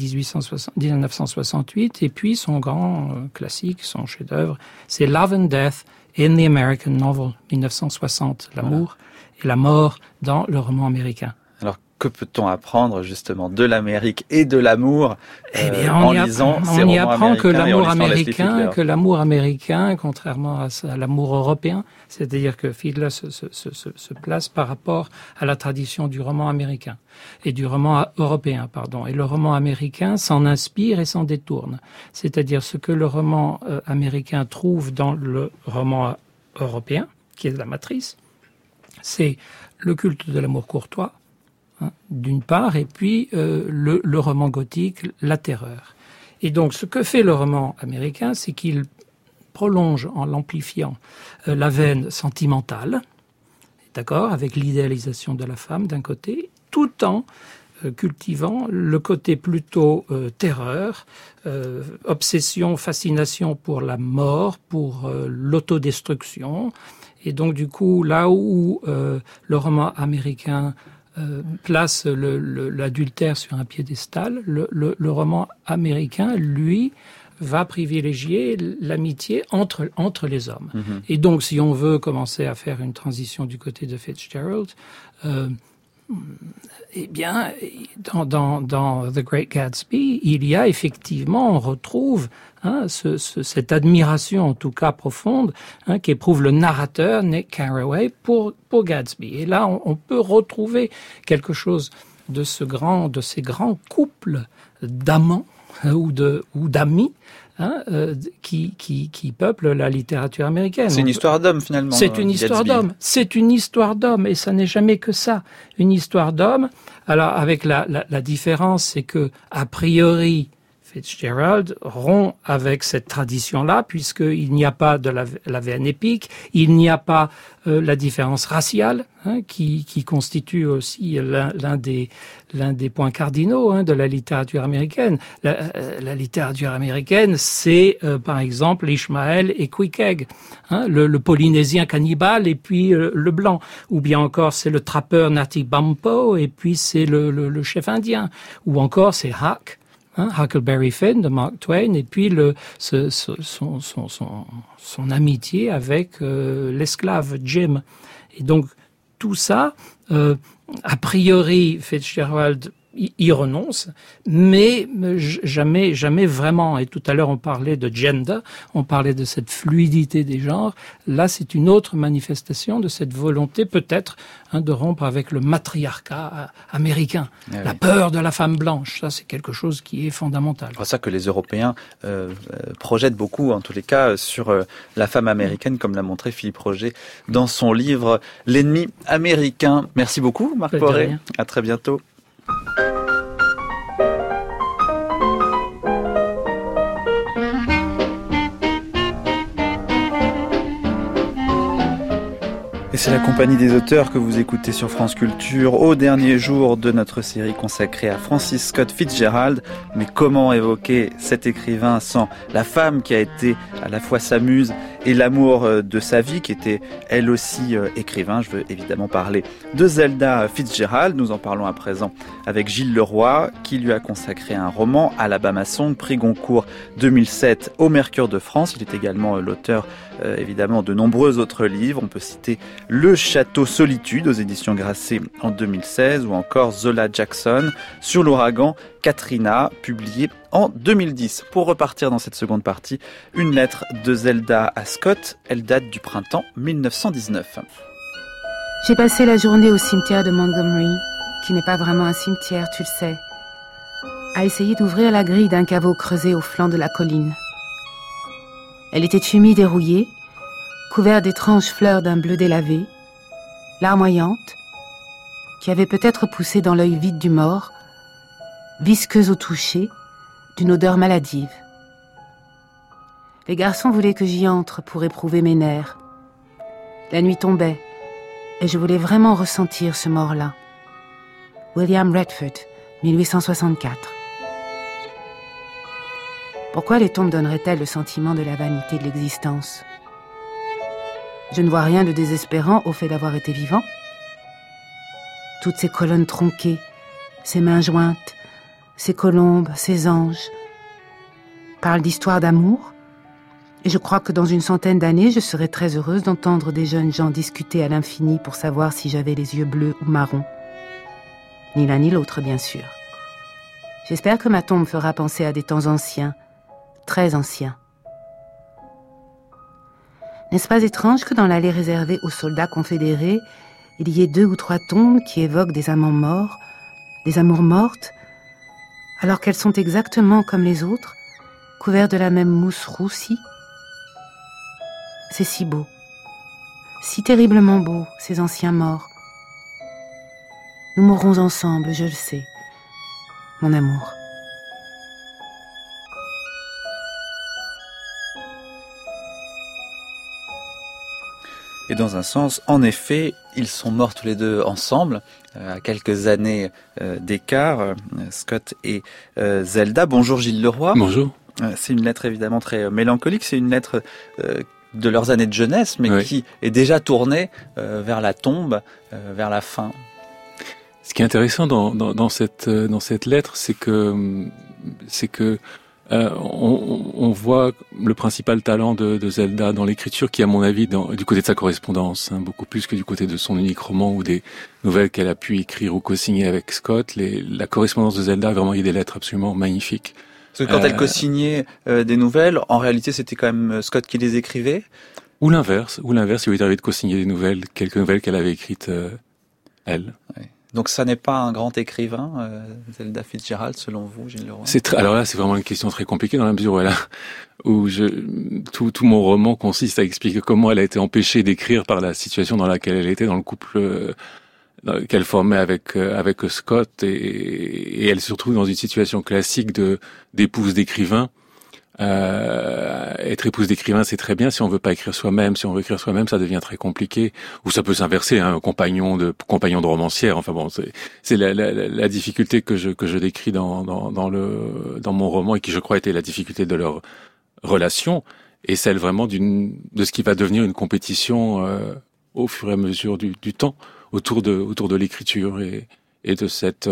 1968, et puis son grand classique, son chef-d'œuvre, c'est Love and Death in the American Novel, 1960, l'amour et la mort dans le roman américain. Alors, que peut-on apprendre justement de l'Amérique et de l'amour en lisant ces romans américains ? On y apprend que l'amour américain, contrairement à l'amour européen, c'est-à-dire que Fidler se place par rapport à la tradition du roman américain et du roman européen, pardon. Et le roman américain s'en inspire et s'en détourne. C'est-à-dire ce que le roman américain trouve dans le roman européen, qui est la matrice, c'est le culte de l'amour courtois, d'une part, et puis le roman gothique, la terreur. Et donc, ce que fait le roman américain, c'est qu'il prolonge, en l'amplifiant, la veine sentimentale, d'accord, avec l'idéalisation de la femme d'un côté, tout en cultivant le côté plutôt terreur, obsession, fascination pour la mort, pour l'autodestruction. Et donc, du coup, là où le roman américain place l'adultère sur un piédestal, le roman américain, lui, va privilégier l'amitié entre les hommes. Mm-hmm. Et donc, si on veut commencer à faire une transition du côté de Fitzgerald, eh bien, dans The Great Gatsby, il y a effectivement, on retrouve cette admiration, en tout cas profonde, qu'éprouve le narrateur Nick Carraway pour Gatsby. Et là, on peut retrouver quelque chose de ces grands couples d'amants ou d'amis qui peuplent la littérature américaine. C'est une histoire d'homme, finalement. C'est une histoire d'homme. C'est une histoire d'homme, et ça n'est jamais que ça. Une histoire d'homme. Alors, avec la différence, c'est que, a priori, Fitzgerald rompt avec cette tradition-là, puisqu'il n'y a pas de la veine épique, il n'y a pas la différence raciale, qui constitue aussi l'un des points cardinaux de la littérature américaine. La littérature américaine, c'est par exemple Ishmael et Queequeg, le Polynésien cannibale et puis le blanc, ou bien encore c'est le trappeur Natty Bumppo et puis c'est le chef indien, ou encore c'est Huck. Huckleberry Finn de Mark Twain, et puis son amitié avec l'esclave Jim. Et donc tout ça, a priori, Fitzgerald y renonce, mais jamais vraiment. Et tout à l'heure, on parlait de gender, on parlait de cette fluidité des genres. Là, c'est une autre manifestation de cette volonté, peut-être, de rompre avec le matriarcat américain. La peur de la femme blanche, ça, c'est quelque chose qui est fondamental. C'est pour ça que les Européens projettent beaucoup, en tous les cas, sur la femme américaine, comme l'a montré Philippe Roger dans son livre « L'ennemi américain ». Merci beaucoup, Marc Poré. À très bientôt. Et c'est la compagnie des auteurs que vous écoutez sur France Culture au dernier jour de notre série consacrée à Francis Scott Fitzgerald. Mais comment évoquer cet écrivain sans la femme qui a été à la fois sa muse et l'amour de sa vie, qui était elle aussi écrivain. Je veux évidemment parler de Zelda Fitzgerald. Nous en parlons à présent avec Gilles Leroy, qui lui a consacré un roman, Alabama Song, prix Goncourt 2007 au Mercure de France. Il est également l'auteur évidemment de nombreux autres livres. On peut citer Le Château Solitude aux éditions Grasset en 2016, ou encore Zola Jackson, Sur l'ouragan Katrina, publié en 2010. Pour repartir dans cette seconde partie, une lettre de Zelda à Scott. Elle date du printemps 1919. J'ai passé la journée au cimetière de Montgomery, qui n'est pas vraiment un cimetière, tu le sais, à essayer d'ouvrir la grille d'un caveau creusé au flanc de la colline. Elle était humide et rouillée, couverte d'étranges fleurs d'un bleu délavé, larmoyantes, qui avaient peut-être poussé dans l'œil vide du mort, visqueuse au toucher, d'une odeur maladive. Les garçons voulaient que j'y entre pour éprouver mes nerfs. La nuit tombait, et je voulais vraiment ressentir ce mort-là. William Redford, 1864. Pourquoi les tombes donneraient-elles le sentiment de la vanité de l'existence ? Je ne vois rien de désespérant au fait d'avoir été vivant. Toutes ces colonnes tronquées, ces mains jointes, ces colombes, ces anges, parlent d'histoire d'amour, et je crois que dans une centaine d'années, je serai très heureuse d'entendre des jeunes gens discuter à l'infini pour savoir si j'avais les yeux bleus ou marrons. Ni l'un ni l'autre, bien sûr. J'espère que ma tombe fera penser à des temps anciens, très anciens. N'est-ce pas étrange que dans l'allée réservée aux soldats confédérés, il y ait 2 ou 3 tombes qui évoquent des amants morts, des amours mortes, alors qu'elles sont exactement comme les autres, couvertes de la même mousse roussie? C'est si beau, si terriblement beau, ces anciens morts. Nous mourrons ensemble, je le sais, mon amour. Et dans un sens, en effet, ils sont morts tous les deux ensemble, à quelques années d'écart, Scott et Zelda. Bonjour Gilles Leroy. Bonjour. C'est une lettre évidemment très mélancolique, c'est une lettre de leurs années de jeunesse, mais qui est déjà tournée vers la tombe, vers la fin. Ce qui est intéressant dans cette lettre, c'est que on voit le principal talent de Zelda dans l'écriture, qui, à mon avis, du côté de sa correspondance, beaucoup plus que du côté de son unique roman ou des nouvelles qu'elle a pu écrire ou co-signer avec Scott. La correspondance de Zelda a vraiment eu des lettres absolument magnifiques. Parce que quand elle co-signait des nouvelles, en réalité, c'était quand même Scott qui les écrivait. Ou l'inverse, il lui est arrivé de co-signer des nouvelles, quelques nouvelles qu'elle avait écrites elle. Oui. Donc ça n'est pas un grand écrivain, Zelda Fitzgerald, selon vous, Gilles Leroy? Alors là, c'est vraiment une question très compliquée dans la mesure où tout mon roman consiste à expliquer comment elle a été empêchée d'écrire par la situation dans laquelle elle était, dans le couple qu'elle formait avec Scott, et elle se retrouve dans une situation classique d'épouse d'écrivain. Être épouse d'écrivain, c'est très bien si on veut pas écrire soi-même. Si on veut écrire soi-même, ça devient très compliqué. Ou ça peut s'inverser, compagnon de romancière. Enfin bon, c'est la difficulté que je décris dans mon roman, et qui, je crois, était la difficulté de leur relation, et celle vraiment de ce qui va devenir une compétition au fur et à mesure du temps autour de l'écriture et de cette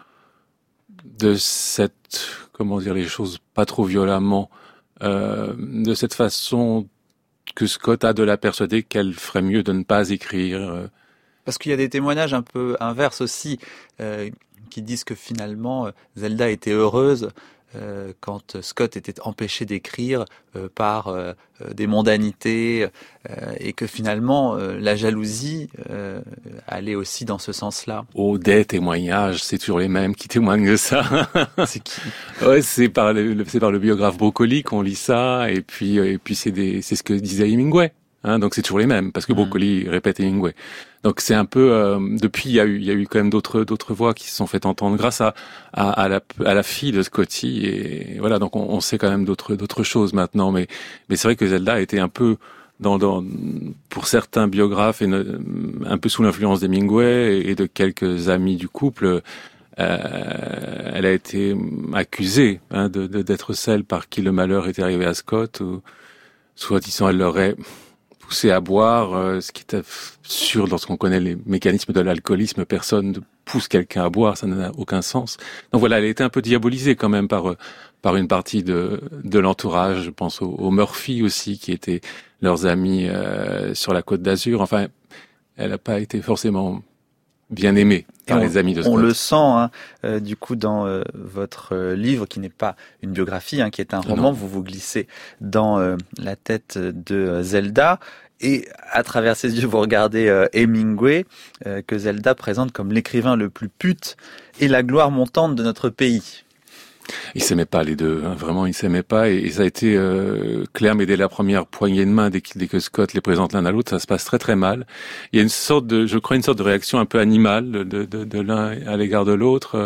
comment dire les choses pas trop violemment, de cette façon que Scott a de la persuader qu'elle ferait mieux de ne pas écrire. Parce qu'il y a des témoignages un peu inverses aussi, qui disent que finalement Zelda était heureuse quand Scott était empêché d'écrire par des mondanités, et que finalement la jalousie allait aussi dans ce sens-là. Des témoignages, c'est toujours les mêmes qui témoignent de ça. C'est qui? Ouais, c'est par le biographe Broccoli qu'on lit ça, et puis c'est ce que disait Hemingway. Donc c'est toujours les mêmes, parce que Broccoli répète Hemingway. Donc c'est un peu depuis il y a eu quand même d'autres voix qui se sont fait entendre grâce à la fille de Scotty, et voilà, donc on sait quand même d'autres choses maintenant, mais c'est vrai que Zelda était un peu pour certains biographes un peu sous l'influence d'Hemingway et de quelques amis du couple. Elle a été accusée d'être celle par qui le malheur était arrivé à Scott, ou soi-disant elle l'aurait poussé à boire, ce qui est sûr lorsqu'on connaît les mécanismes de l'alcoolisme. Personne ne pousse quelqu'un à boire, ça n'a aucun sens. Donc voilà, elle a été un peu diabolisée quand même par une partie de l'entourage. Je pense aux Murphy aussi, qui étaient leurs amis sur la Côte d'Azur. Enfin, elle n'a pas été forcément bien aimé par les amis de Scott. On le sent, du coup, dans votre livre, qui n'est pas une biographie, qui est un roman. Non. Vous vous glissez dans la tête de Zelda. Et à travers ses yeux, vous regardez Hemingway, que Zelda présente comme l'écrivain le plus pute et la gloire montante de notre pays. Ils s'aimaient pas les deux, vraiment ils s'aimaient pas, et ça a été clair, mais dès la première poignée de main, dès que Scott les présente l'un à l'autre, ça se passe très très mal. Il y a une sorte de réaction un peu animale de l'un à l'égard de l'autre.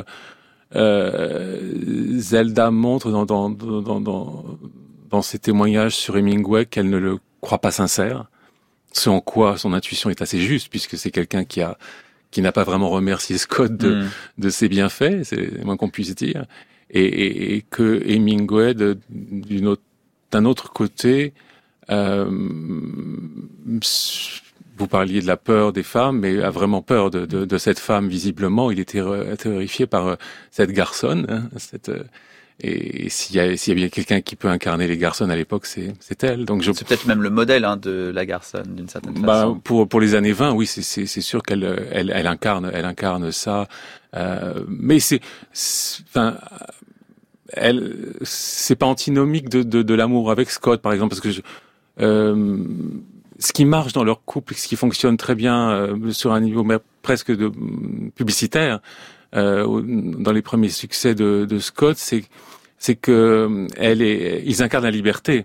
Zelda montre dans ses témoignages sur Hemingway qu'elle ne le croit pas sincère, ce en quoi son intuition est assez juste, puisque c'est quelqu'un qui n'a pas vraiment remercié Scott de ses bienfaits, c'est le moins qu'on puisse dire. Et que Hemingway, d'un autre côté, vous parliez de la peur des femmes, mais a vraiment peur de cette femme, visiblement. Il était terrifié par cette garçonne. Et s'il y a bien quelqu'un qui peut incarner les garçons à l'époque, c'est elle. Donc c'est peut-être même le modèle de la garçonne, d'une certaine façon. Pour les années 20, oui, c'est sûr qu'elle incarne ça. Mais c'est pas antinomique de l'amour avec Scott, par exemple, parce que ce qui marche dans leur couple, ce qui fonctionne très bien sur un niveau presque publicitaire, dans les premiers succès de Scott, c'est que ils incarnent la liberté.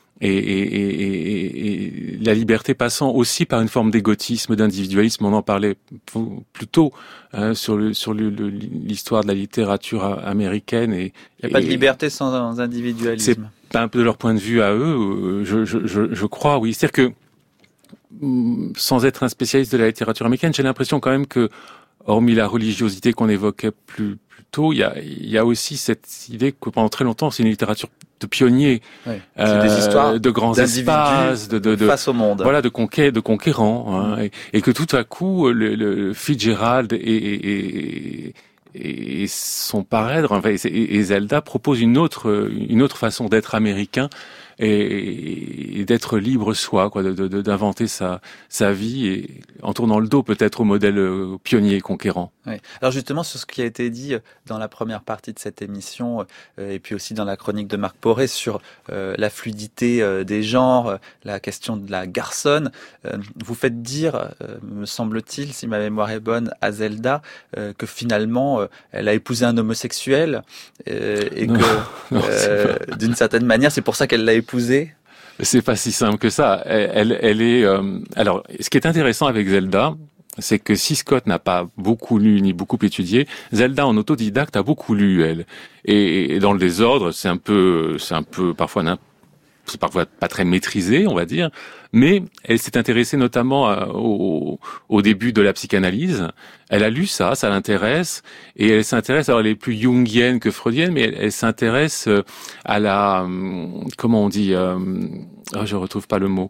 Et la liberté passant aussi par une forme d'égotisme, d'individualisme. On en parlait plus tôt sur l'histoire de la littérature américaine. Il n'y a pas de liberté sans individualisme. C'est un peu de leur point de vue à eux, je crois, oui. C'est-à-dire que, sans être un spécialiste de la littérature américaine, j'ai l'impression quand même que, hormis la religiosité qu'on évoquait plus tôt, il y a aussi cette idée que pendant très longtemps, c'est une littérature de pionniers, c'est des histoires de grands espaces, face au monde, voilà, de conquérants, et que tout à coup, le Fitzgerald et son parrain, et Zelda proposent une autre façon d'être américain et d'être libre soi, d'inventer sa vie, et en tournant le dos peut-être au modèle pionnier et conquérant. Oui. Alors justement, sur ce qui a été dit dans la première partie de cette émission, et puis aussi dans la chronique de Marc Poré sur la fluidité des genres, la question de la garçonne, vous faites dire, me semble-t-il, si ma mémoire est bonne, à Zelda, que finalement elle a épousé un homosexuel, et que d'une certaine manière, c'est pour ça qu'elle l'a épousé. C'est pas si simple que ça. Elle est. Alors, ce qui est intéressant avec Zelda, c'est que si Scott n'a pas beaucoup lu ni beaucoup étudié, Zelda en autodidacte a beaucoup lu, elle. Et dans le désordre, c'est un peu parfois pas très maîtrisé, on va dire. Mais elle s'est intéressée notamment au début de la psychanalyse. Elle a lu ça l'intéresse, et elle s'intéresse, alors elle est plus jungienne que freudienne, mais elle s'intéresse à la, comment on dit, je retrouve pas le mot,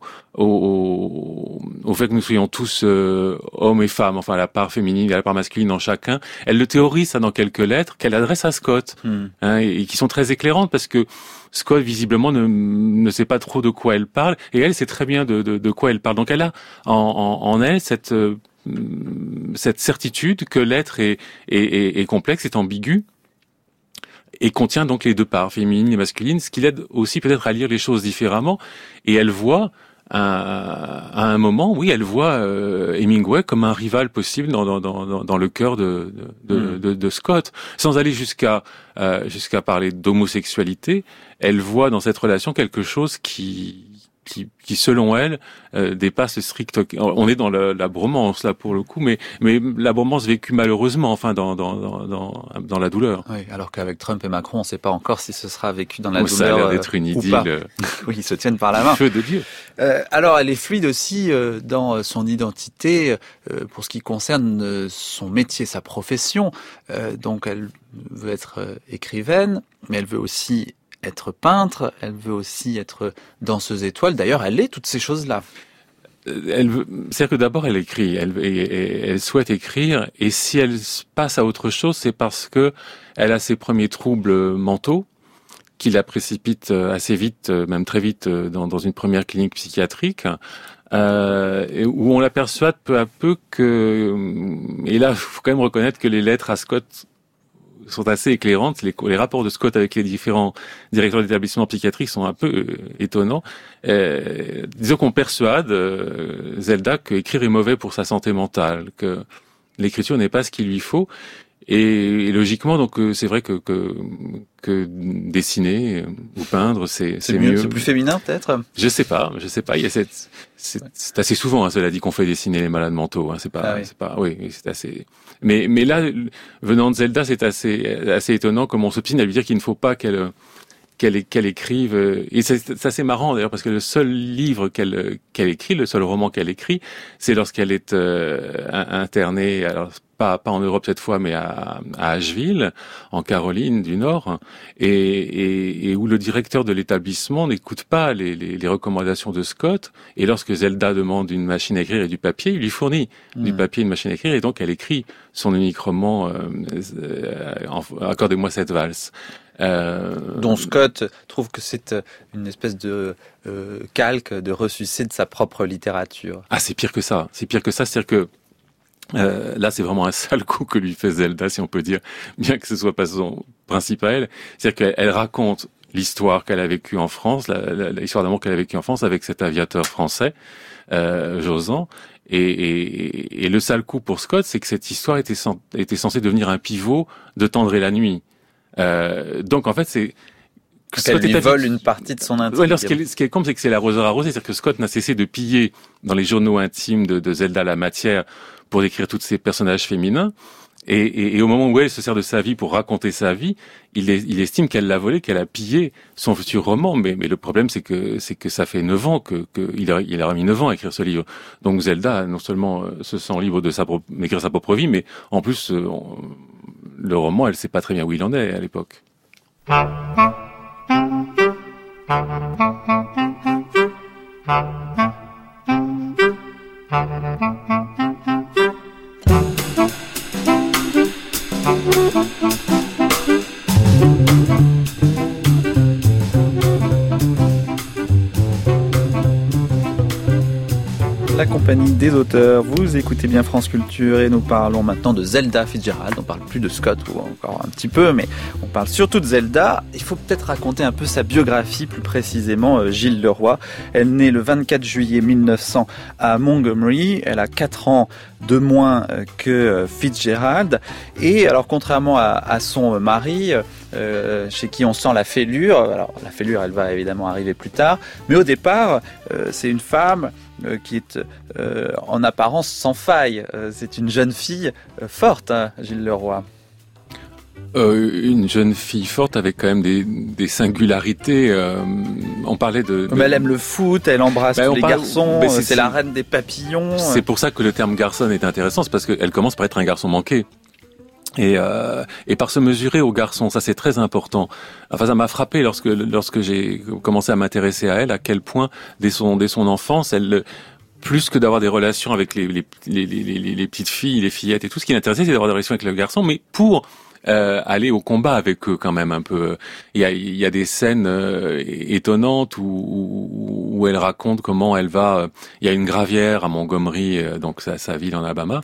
au fait que nous soyons tous hommes et femmes, enfin la part féminine et la part masculine en chacun. Elle le théorise ça dans quelques lettres qu'elle adresse à Scott, et qui sont très éclairantes, parce que Scott visiblement ne sait pas trop de quoi elle parle, et elle sait très bien de quoi elle parle. Donc elle a en elle cette certitude que l'être est complexe, est ambigu, et contient donc les deux parts, féminine et masculine, ce qui l'aide aussi peut-être à lire les choses différemment. Et elle voit à un moment, oui, elle voit Hemingway comme un rival possible dans le cœur de Scott, sans aller jusqu'à parler d'homosexualité. Elle voit dans cette relation quelque chose qui selon elle dépasse le strict. On est dans la bromance là pour le coup, mais la bromance vécue malheureusement, enfin dans la douleur. Oui, alors qu'avec Trump et Macron, on ne sait pas encore si ce sera vécu dans la douleur. Ça a l'air d'être une idylle. Oui, ils se tiennent par la main. Feu de Dieu. Alors, elle est fluide aussi dans son identité pour ce qui concerne son métier, sa profession. Donc, elle veut être écrivaine, mais elle veut aussi être peintre, elle veut aussi être danseuse étoile. D'ailleurs, elle est toutes ces choses-là. C'est-à-dire que d'abord, elle écrit, elle souhaite écrire, et si elle passe à autre chose, c'est parce que elle a ses premiers troubles mentaux, qui la précipite assez vite, même très vite, dans une première clinique psychiatrique, et où on la persuade peu à peu que, et là, il faut quand même reconnaître que les lettres à Scott sont assez éclairantes. Les rapports de Scott avec les différents directeurs d'établissements psychiatriques sont un peu étonnants. Disons qu'on persuade Zelda qu'écrire est mauvais pour sa santé mentale, que l'écriture n'est pas ce qu'il lui faut. Et logiquement, donc c'est vrai que dessiner ou peindre, c'est mieux. C'est plus féminin peut-être. Je sais pas. Il y a c'est assez souvent, cela dit, qu'on fait dessiner les malades mentaux. C'est assez. Mais là, venant de Zelda, c'est assez étonnant comme on s'obstine à lui dire qu'il ne faut pas qu'elle écrive. Et c'est assez marrant d'ailleurs parce que le seul livre qu'elle écrit, le seul roman qu'elle écrit, c'est lorsqu'elle est internée. Alors pas en Europe cette fois, mais à Asheville, en Caroline du Nord, et où le directeur de l'établissement n'écoute pas les recommandations de Scott. Et lorsque Zelda demande une machine à écrire et du papier, il lui fournit du papier et une machine à écrire, et donc elle écrit son unique roman Accordez-moi cette valse. Dont Scott trouve que c'est une espèce de calque, de ressuscité de sa propre littérature. Ah, c'est pire que ça. C'est-à-dire que là, c'est vraiment un sale coup que lui fait Zelda, si on peut dire, bien que ce soit pas son principe à elle. C'est-à-dire qu'elle raconte l'histoire qu'elle a vécue en France, l'histoire d'amour qu'elle a vécue en France avec cet aviateur français, Josan. Et le sale coup pour Scott, c'est que cette histoire était censée devenir un pivot de Tendre et la nuit. Donc en fait, c'est qu'elle lui vole une partie de son intrigue. Ouais, ce qui est con, c'est que c'est l'arroseur arrosé, c'est-à-dire que Scott n'a cessé de piller dans les journaux intimes de Zelda la matière pour décrire tous ces personnages féminins. Et au moment où elle se sert de sa vie pour raconter sa vie, il estime qu'elle l'a volé, qu'elle a pillé son futur roman. Mais le problème, c'est que ça fait 9 ans il a mis 9 ans à écrire ce livre. Donc Zelda, non seulement se sent libre d'écrire sa propre vie, mais en plus, le roman, elle sait pas très bien où il en est à l'époque. La compagnie des auteurs, vous écoutez bien France Culture et nous parlons maintenant de Zelda Fitzgerald. On parle plus de Scott ou encore un petit peu, mais on parle surtout de Zelda. Il faut peut-être raconter un peu sa biographie, plus précisément Gilles Leroy. Elle naît le 24 juillet 1900 à Montgomery. Elle a 4 ans de moins que Fitzgerald. Et alors contrairement à son mari, chez qui on sent la fêlure, alors la fêlure elle va évidemment arriver plus tard, mais au départ c'est une femme qui est en apparence sans faille. C'est une jeune fille forte, hein, Gilles Leroy. Une jeune fille forte avec quand même des singularités. On parlait de... Mais elle aime le foot, elle embrasse tous les garçons, c'est la reine des papillons. C'est pour ça que le terme garçon est intéressant, c'est parce qu'elle commence par être un garçon manqué. Et par se mesurer aux garçons, ça c'est très important. Enfin, ça m'a frappé lorsque j'ai commencé à m'intéresser à elle, à quel point dès son enfance, elle, plus que d'avoir des relations avec les petites filles, les fillettes et tout, ce qui l'intéressait, c'est d'avoir des relations avec le garçon, mais pour aller au combat avec eux quand même un peu. Il y a des scènes étonnantes où elle raconte comment elle va. Il y a une gravière à Montgomery, donc sa ville en Alabama,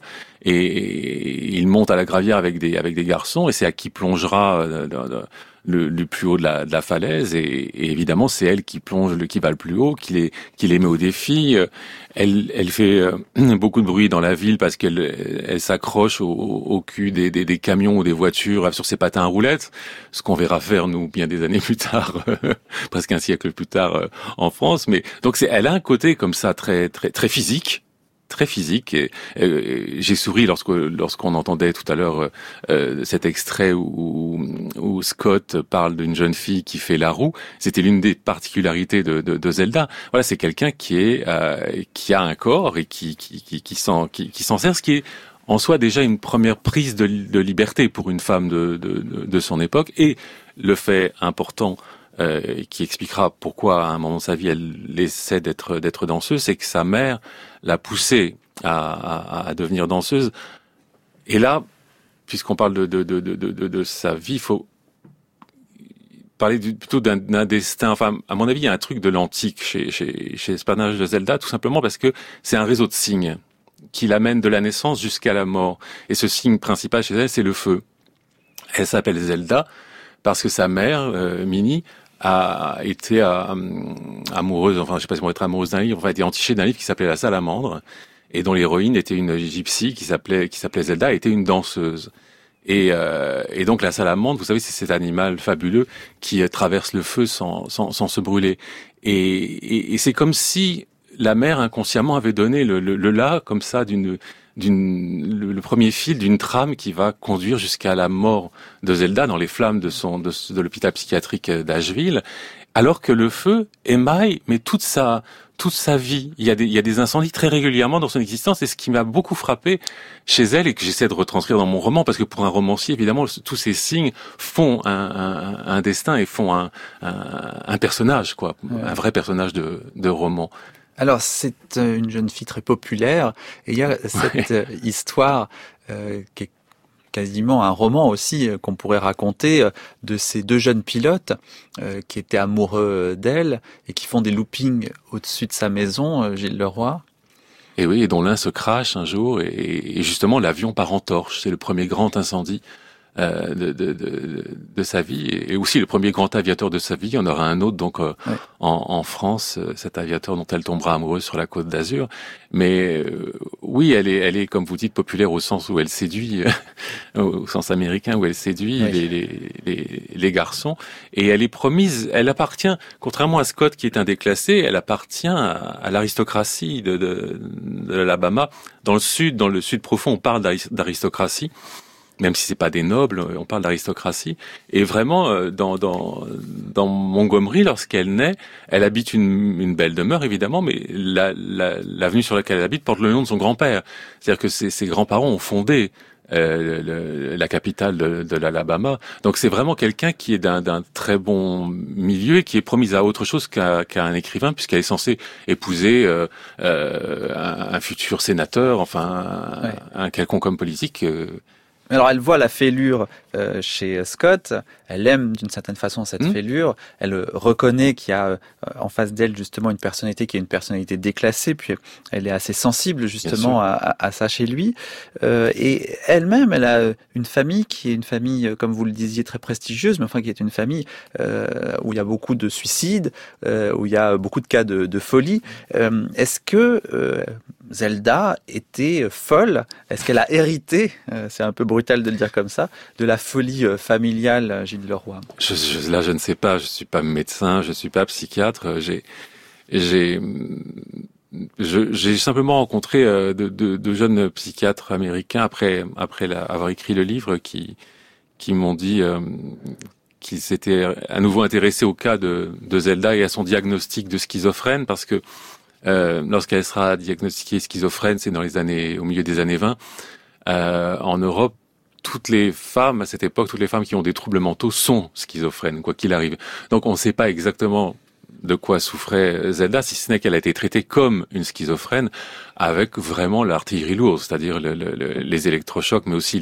et il monte à la gravière avec des garçons, et c'est à qui plongera le plus haut de la falaise, et évidemment c'est elle qui plonge, qui va le plus haut, qui les met au défi. Elle fait beaucoup de bruit dans la ville parce qu'elle s'accroche au cul des camions ou des voitures sur ses patins à roulettes, ce qu'on verra faire nous bien des années plus tard, presque un siècle plus tard en France. Mais donc elle a un côté comme ça très très très physique. Très physique, et j'ai souri lorsqu'on entendait tout à l'heure cet extrait où Scott parle d'une jeune fille qui fait la roue. C'était l'une des particularités de Zelda. Voilà, c'est quelqu'un qui a un corps et qui s'en sert, ce qui est en soi déjà une première prise de liberté pour une femme de son époque, et le fait important qui expliquera pourquoi à un moment de sa vie elle essaie d'être danseuse, c'est que sa mère l'a poussée à devenir danseuse. Et là, puisqu'on parle de sa vie, parler plutôt d'un destin. Enfin, à mon avis, il y a un truc de l'antique chez ce personnage de Zelda, tout simplement parce que c'est un réseau de signes qui l'amène de la naissance jusqu'à la mort. Et ce signe principal chez elle, c'est le feu. Elle s'appelle Zelda parce que sa mère, Minnie, a été amoureuse, enfin je sais pas si on va être amoureuse d'un livre, enfin a été entichée d'un livre qui s'appelait La Salamandre, et dont l'héroïne était une gypsy qui s'appelait Zelda, et était une danseuse. Et donc la salamandre, vous savez, c'est cet animal fabuleux qui traverse le feu sans se brûler. Et c'est comme si la mère inconsciemment avait donné le là comme ça le premier fil d'une trame qui va conduire jusqu'à la mort de Zelda dans les flammes de l'hôpital psychiatrique d'Asheville, alors que le feu émaille mais toute sa vie. Il y a des incendies très régulièrement dans son existence, et ce qui m'a beaucoup frappé chez elle et que j'essaie de retranscrire dans mon roman, parce que pour un romancier, évidemment, tous ces signes font un destin et font un personnage, quoi, un vrai personnage de roman. Alors, c'est une jeune fille très populaire, et il y a cette histoire qui est quasiment un roman aussi qu'on pourrait raconter de ces deux jeunes pilotes qui étaient amoureux d'elle et qui font des loopings au-dessus de sa maison, Gilles Leroy. Et oui, et dont l'un se crache un jour, et justement l'avion part en torche. C'est le premier grand incendie de sa vie, et aussi le premier grand aviateur de sa vie. Il y en aura un autre donc en France, cet aviateur dont elle tombera amoureuse sur la Côte d'Azur. Mais oui, elle est comme vous dites populaire au sens où elle séduit, au sens américain où elle séduit les garçons, et elle est promise. Elle appartient, contrairement à Scott qui est un déclassé, elle appartient à l'aristocratie de l'Alabama. Dans le sud profond, on parle d'aristocratie. Même si c'est pas des nobles, on parle d'aristocratie. Et vraiment, dans Montgomery, lorsqu'elle naît, elle habite une belle demeure, évidemment, mais l'avenue sur laquelle elle habite porte le nom de son grand-père. C'est-à-dire que ses grands-parents ont fondé la capitale de l'Alabama. Donc c'est vraiment quelqu'un qui est d'un très bon milieu et qui est promise à autre chose qu'à un écrivain, puisqu'elle est censée épouser un futur sénateur, enfin un quelconque homme politique. Alors elle voit la fêlure chez Scott, elle aime d'une certaine façon cette fêlure, elle reconnaît qu'il y a en face d'elle justement une personnalité qui est une personnalité déclassée, puis elle est assez sensible justement à ça chez lui, et elle-même elle a une famille qui est une famille, comme vous le disiez, très prestigieuse, mais enfin qui est une famille où il y a beaucoup de suicides, où il y a beaucoup de cas de folie. Est-ce que Zelda était folle? Est-ce qu'elle a hérité, c'est un peu brutal de le dire comme ça, de la folie familiale, Gilles Leroy? Là, je ne sais pas. Je suis pas médecin, je suis pas psychiatre. J'ai simplement rencontré de jeunes psychiatres américains après avoir écrit le livre qui m'ont dit qu'ils s'étaient à nouveau intéressés au cas de Zelda et à son diagnostic de schizophrène, parce que lorsqu'elle sera diagnostiquée schizophrène, c'est au milieu des années 20, en Europe, toutes les femmes à cette époque, toutes les femmes qui ont des troubles mentaux sont schizophrènes, quoi qu'il arrive. Donc on ne sait pas exactement de quoi souffrait Zelda, si ce n'est qu'elle a été traitée comme une schizophrène, avec vraiment l'artillerie lourde, c'est-à-dire les électrochocs, mais aussi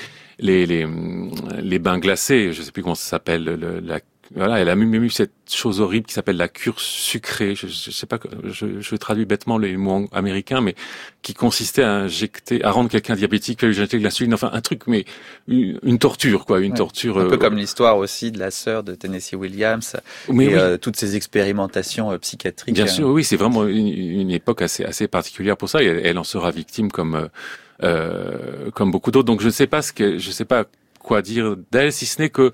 les bains glacés, je ne sais plus comment ça s'appelle, voilà, elle a même eu cette chose horrible qui s'appelle la cure sucrée. Je sais pas, je traduis bêtement les mots américains, mais qui consistait à rendre quelqu'un diabétique, puis à lui injecter de l'insuline. Enfin, un truc, mais une torture, quoi, torture. Un peu comme l'histoire aussi de la sœur de Tennessee Williams toutes ces expérimentations psychiatriques. Bien sûr, oui, c'est vraiment une époque assez particulière pour ça. Et elle en sera victime comme beaucoup d'autres. Donc je sais pas quoi dire d'elle, si ce n'est que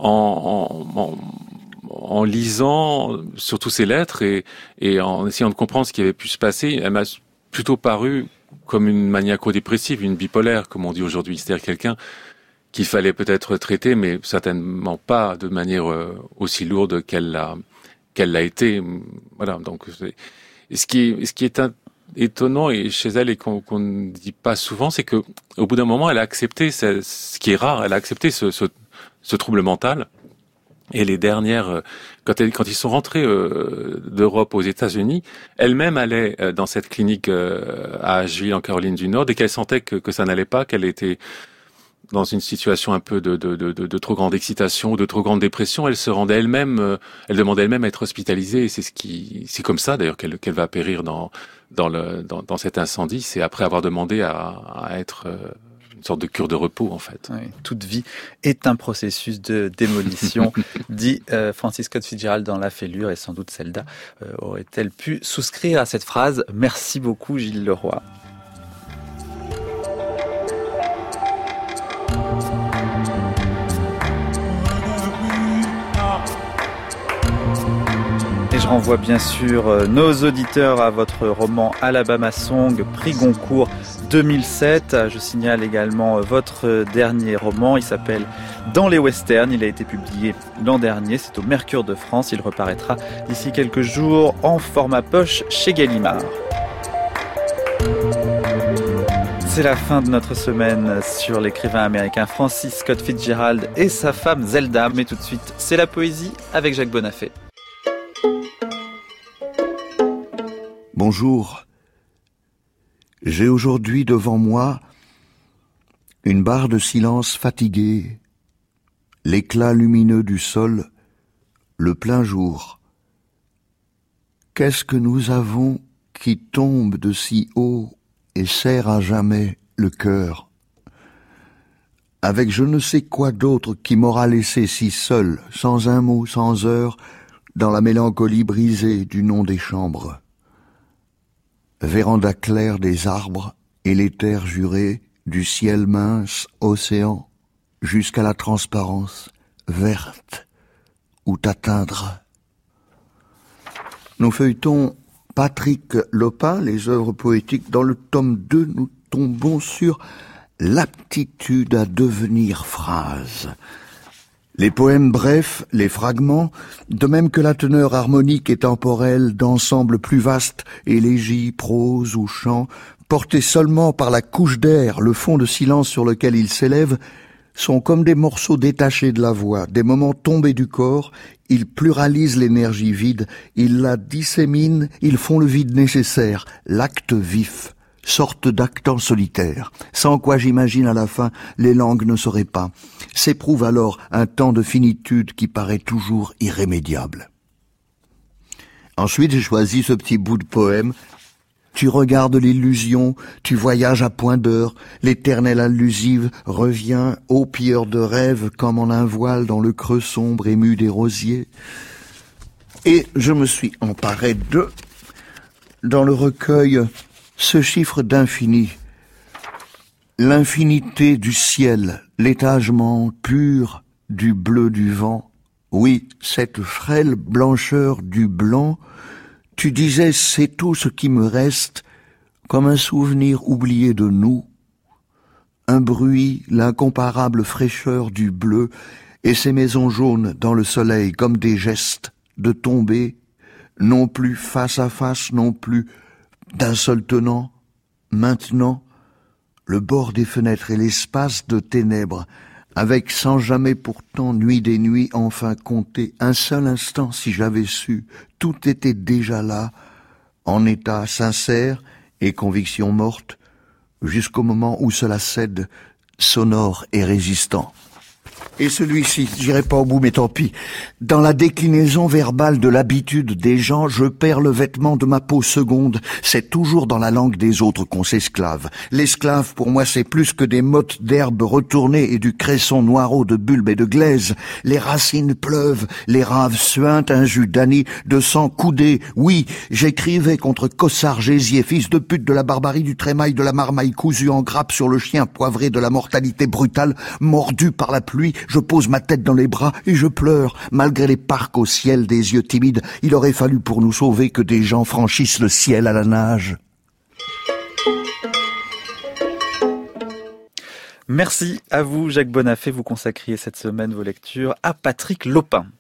en lisant surtout ses lettres et en essayant de comprendre ce qui avait pu se passer, elle m'a plutôt paru comme une maniaco-dépressive, une bipolaire, comme on dit aujourd'hui. C'est-à-dire quelqu'un qu'il fallait peut-être traiter, mais certainement pas de manière aussi lourde qu'elle l'a été. Voilà. Donc, ce qui est étonnant et chez elle et qu'on ne dit pas souvent, c'est que au bout d'un moment, elle a accepté ce qui est rare. Elle a accepté ce trouble mental. Et les dernières, quand ils sont rentrés d'Europe aux États-Unis, elle-même allait dans cette clinique à Asheville en Caroline du Nord, et qu'elle sentait que ça n'allait pas, qu'elle était dans une situation un peu de trop grande excitation ou de trop grande dépression, elle se rendait elle-même, elle demandait elle-même à être hospitalisée. Et c'est comme ça d'ailleurs qu'elle va périr dans cet incendie. C'est après avoir demandé à être une sorte de cure de repos, en fait. Oui, toute vie est un processus de démolition, dit Francis Scott Fitzgerald dans La Fêlure, et sans doute Zelda aurait-elle pu souscrire à cette phrase. Merci beaucoup, Gilles Leroy. Je renvoie bien sûr nos auditeurs à votre roman Alabama Song, prix Goncourt 2007. Je signale également votre dernier roman, il s'appelle Dans les westerns. Il a été publié l'an dernier, c'est au Mercure de France. Il reparaîtra d'ici quelques jours en format poche chez Gallimard. C'est la fin de notre semaine sur l'écrivain américain Francis Scott Fitzgerald et sa femme Zelda. Mais tout de suite, c'est la poésie avec Jacques Bonafé. Bonjour. J'ai aujourd'hui devant moi une barre de silence fatiguée, l'éclat lumineux du sol, le plein jour. Qu'est-ce que nous avons qui tombe de si haut et serre à jamais le cœur? Avec je ne sais quoi d'autre qui m'aura laissé si seul, sans un mot, sans heure, dans la mélancolie brisée du nom des chambres. Véranda claire des arbres et l'éther juré du ciel mince, océan, jusqu'à la transparence verte où t'atteindre. Nous feuilletons Patrick Lopin, les œuvres poétiques. Dans le tome 2, nous tombons sur l'aptitude à devenir phrase. Les poèmes brefs, les fragments, de même que la teneur harmonique et temporelle d'ensembles plus vastes, élégies, prose ou chants, portés seulement par la couche d'air, le fond de silence sur lequel ils s'élèvent, sont comme des morceaux détachés de la voix, des moments tombés du corps. Ils pluralisent l'énergie vide, ils la disséminent, ils font le vide nécessaire, l'acte vif, sorte d'acte en solitaire, sans quoi j'imagine à la fin les langues ne sauraient pas. S'éprouve alors un temps de finitude qui paraît toujours irrémédiable. Ensuite, j'ai choisi ce petit bout de poème. Tu regardes l'illusion, tu voyages à point d'heure, l'éternelle allusive revient, ô pilleur de rêves, comme en un voile dans le creux sombre ému des rosiers. Et je me suis emparé dans le recueil, ce chiffre d'infini, l'infinité du ciel, l'étagement pur du bleu du vent, oui, cette frêle blancheur du blanc. Tu disais, c'est tout ce qui me reste, comme un souvenir oublié de nous, un bruit, l'incomparable fraîcheur du bleu, et ces maisons jaunes dans le soleil comme des gestes de tomber, non plus face à face, non plus d'un seul tenant, maintenant, le bord des fenêtres et l'espace de ténèbres, avec sans jamais pourtant nuit des nuits enfin compté, un seul instant si j'avais su, tout était déjà là, en état sincère et conviction morte, jusqu'au moment où cela cède, sonore et résistant. Et celui-ci, j'irai pas au bout, mais tant pis. Dans la déclinaison verbale de l'habitude des gens, je perds le vêtement de ma peau seconde. C'est toujours dans la langue des autres qu'on s'esclave. L'esclave, pour moi, c'est plus que des mottes d'herbe retournées et du cresson noireau de bulbes et de glaise. Les racines pleuvent, les raves suintent un jus d'Annie, de sang coudé. Oui, j'écrivais contre Cossard Gésier, fils de pute de la barbarie, du trémail, de la marmaille cousue en grappe sur le chien poivré de la mortalité brutale, mordu par la pluie. Je pose ma tête dans les bras et je pleure. Malgré les parcs au ciel des yeux timides, il aurait fallu pour nous sauver que des gens franchissent le ciel à la nage. Merci à vous, Jacques Bonafé. Vous consacriez cette semaine vos lectures à Patrick Lopin.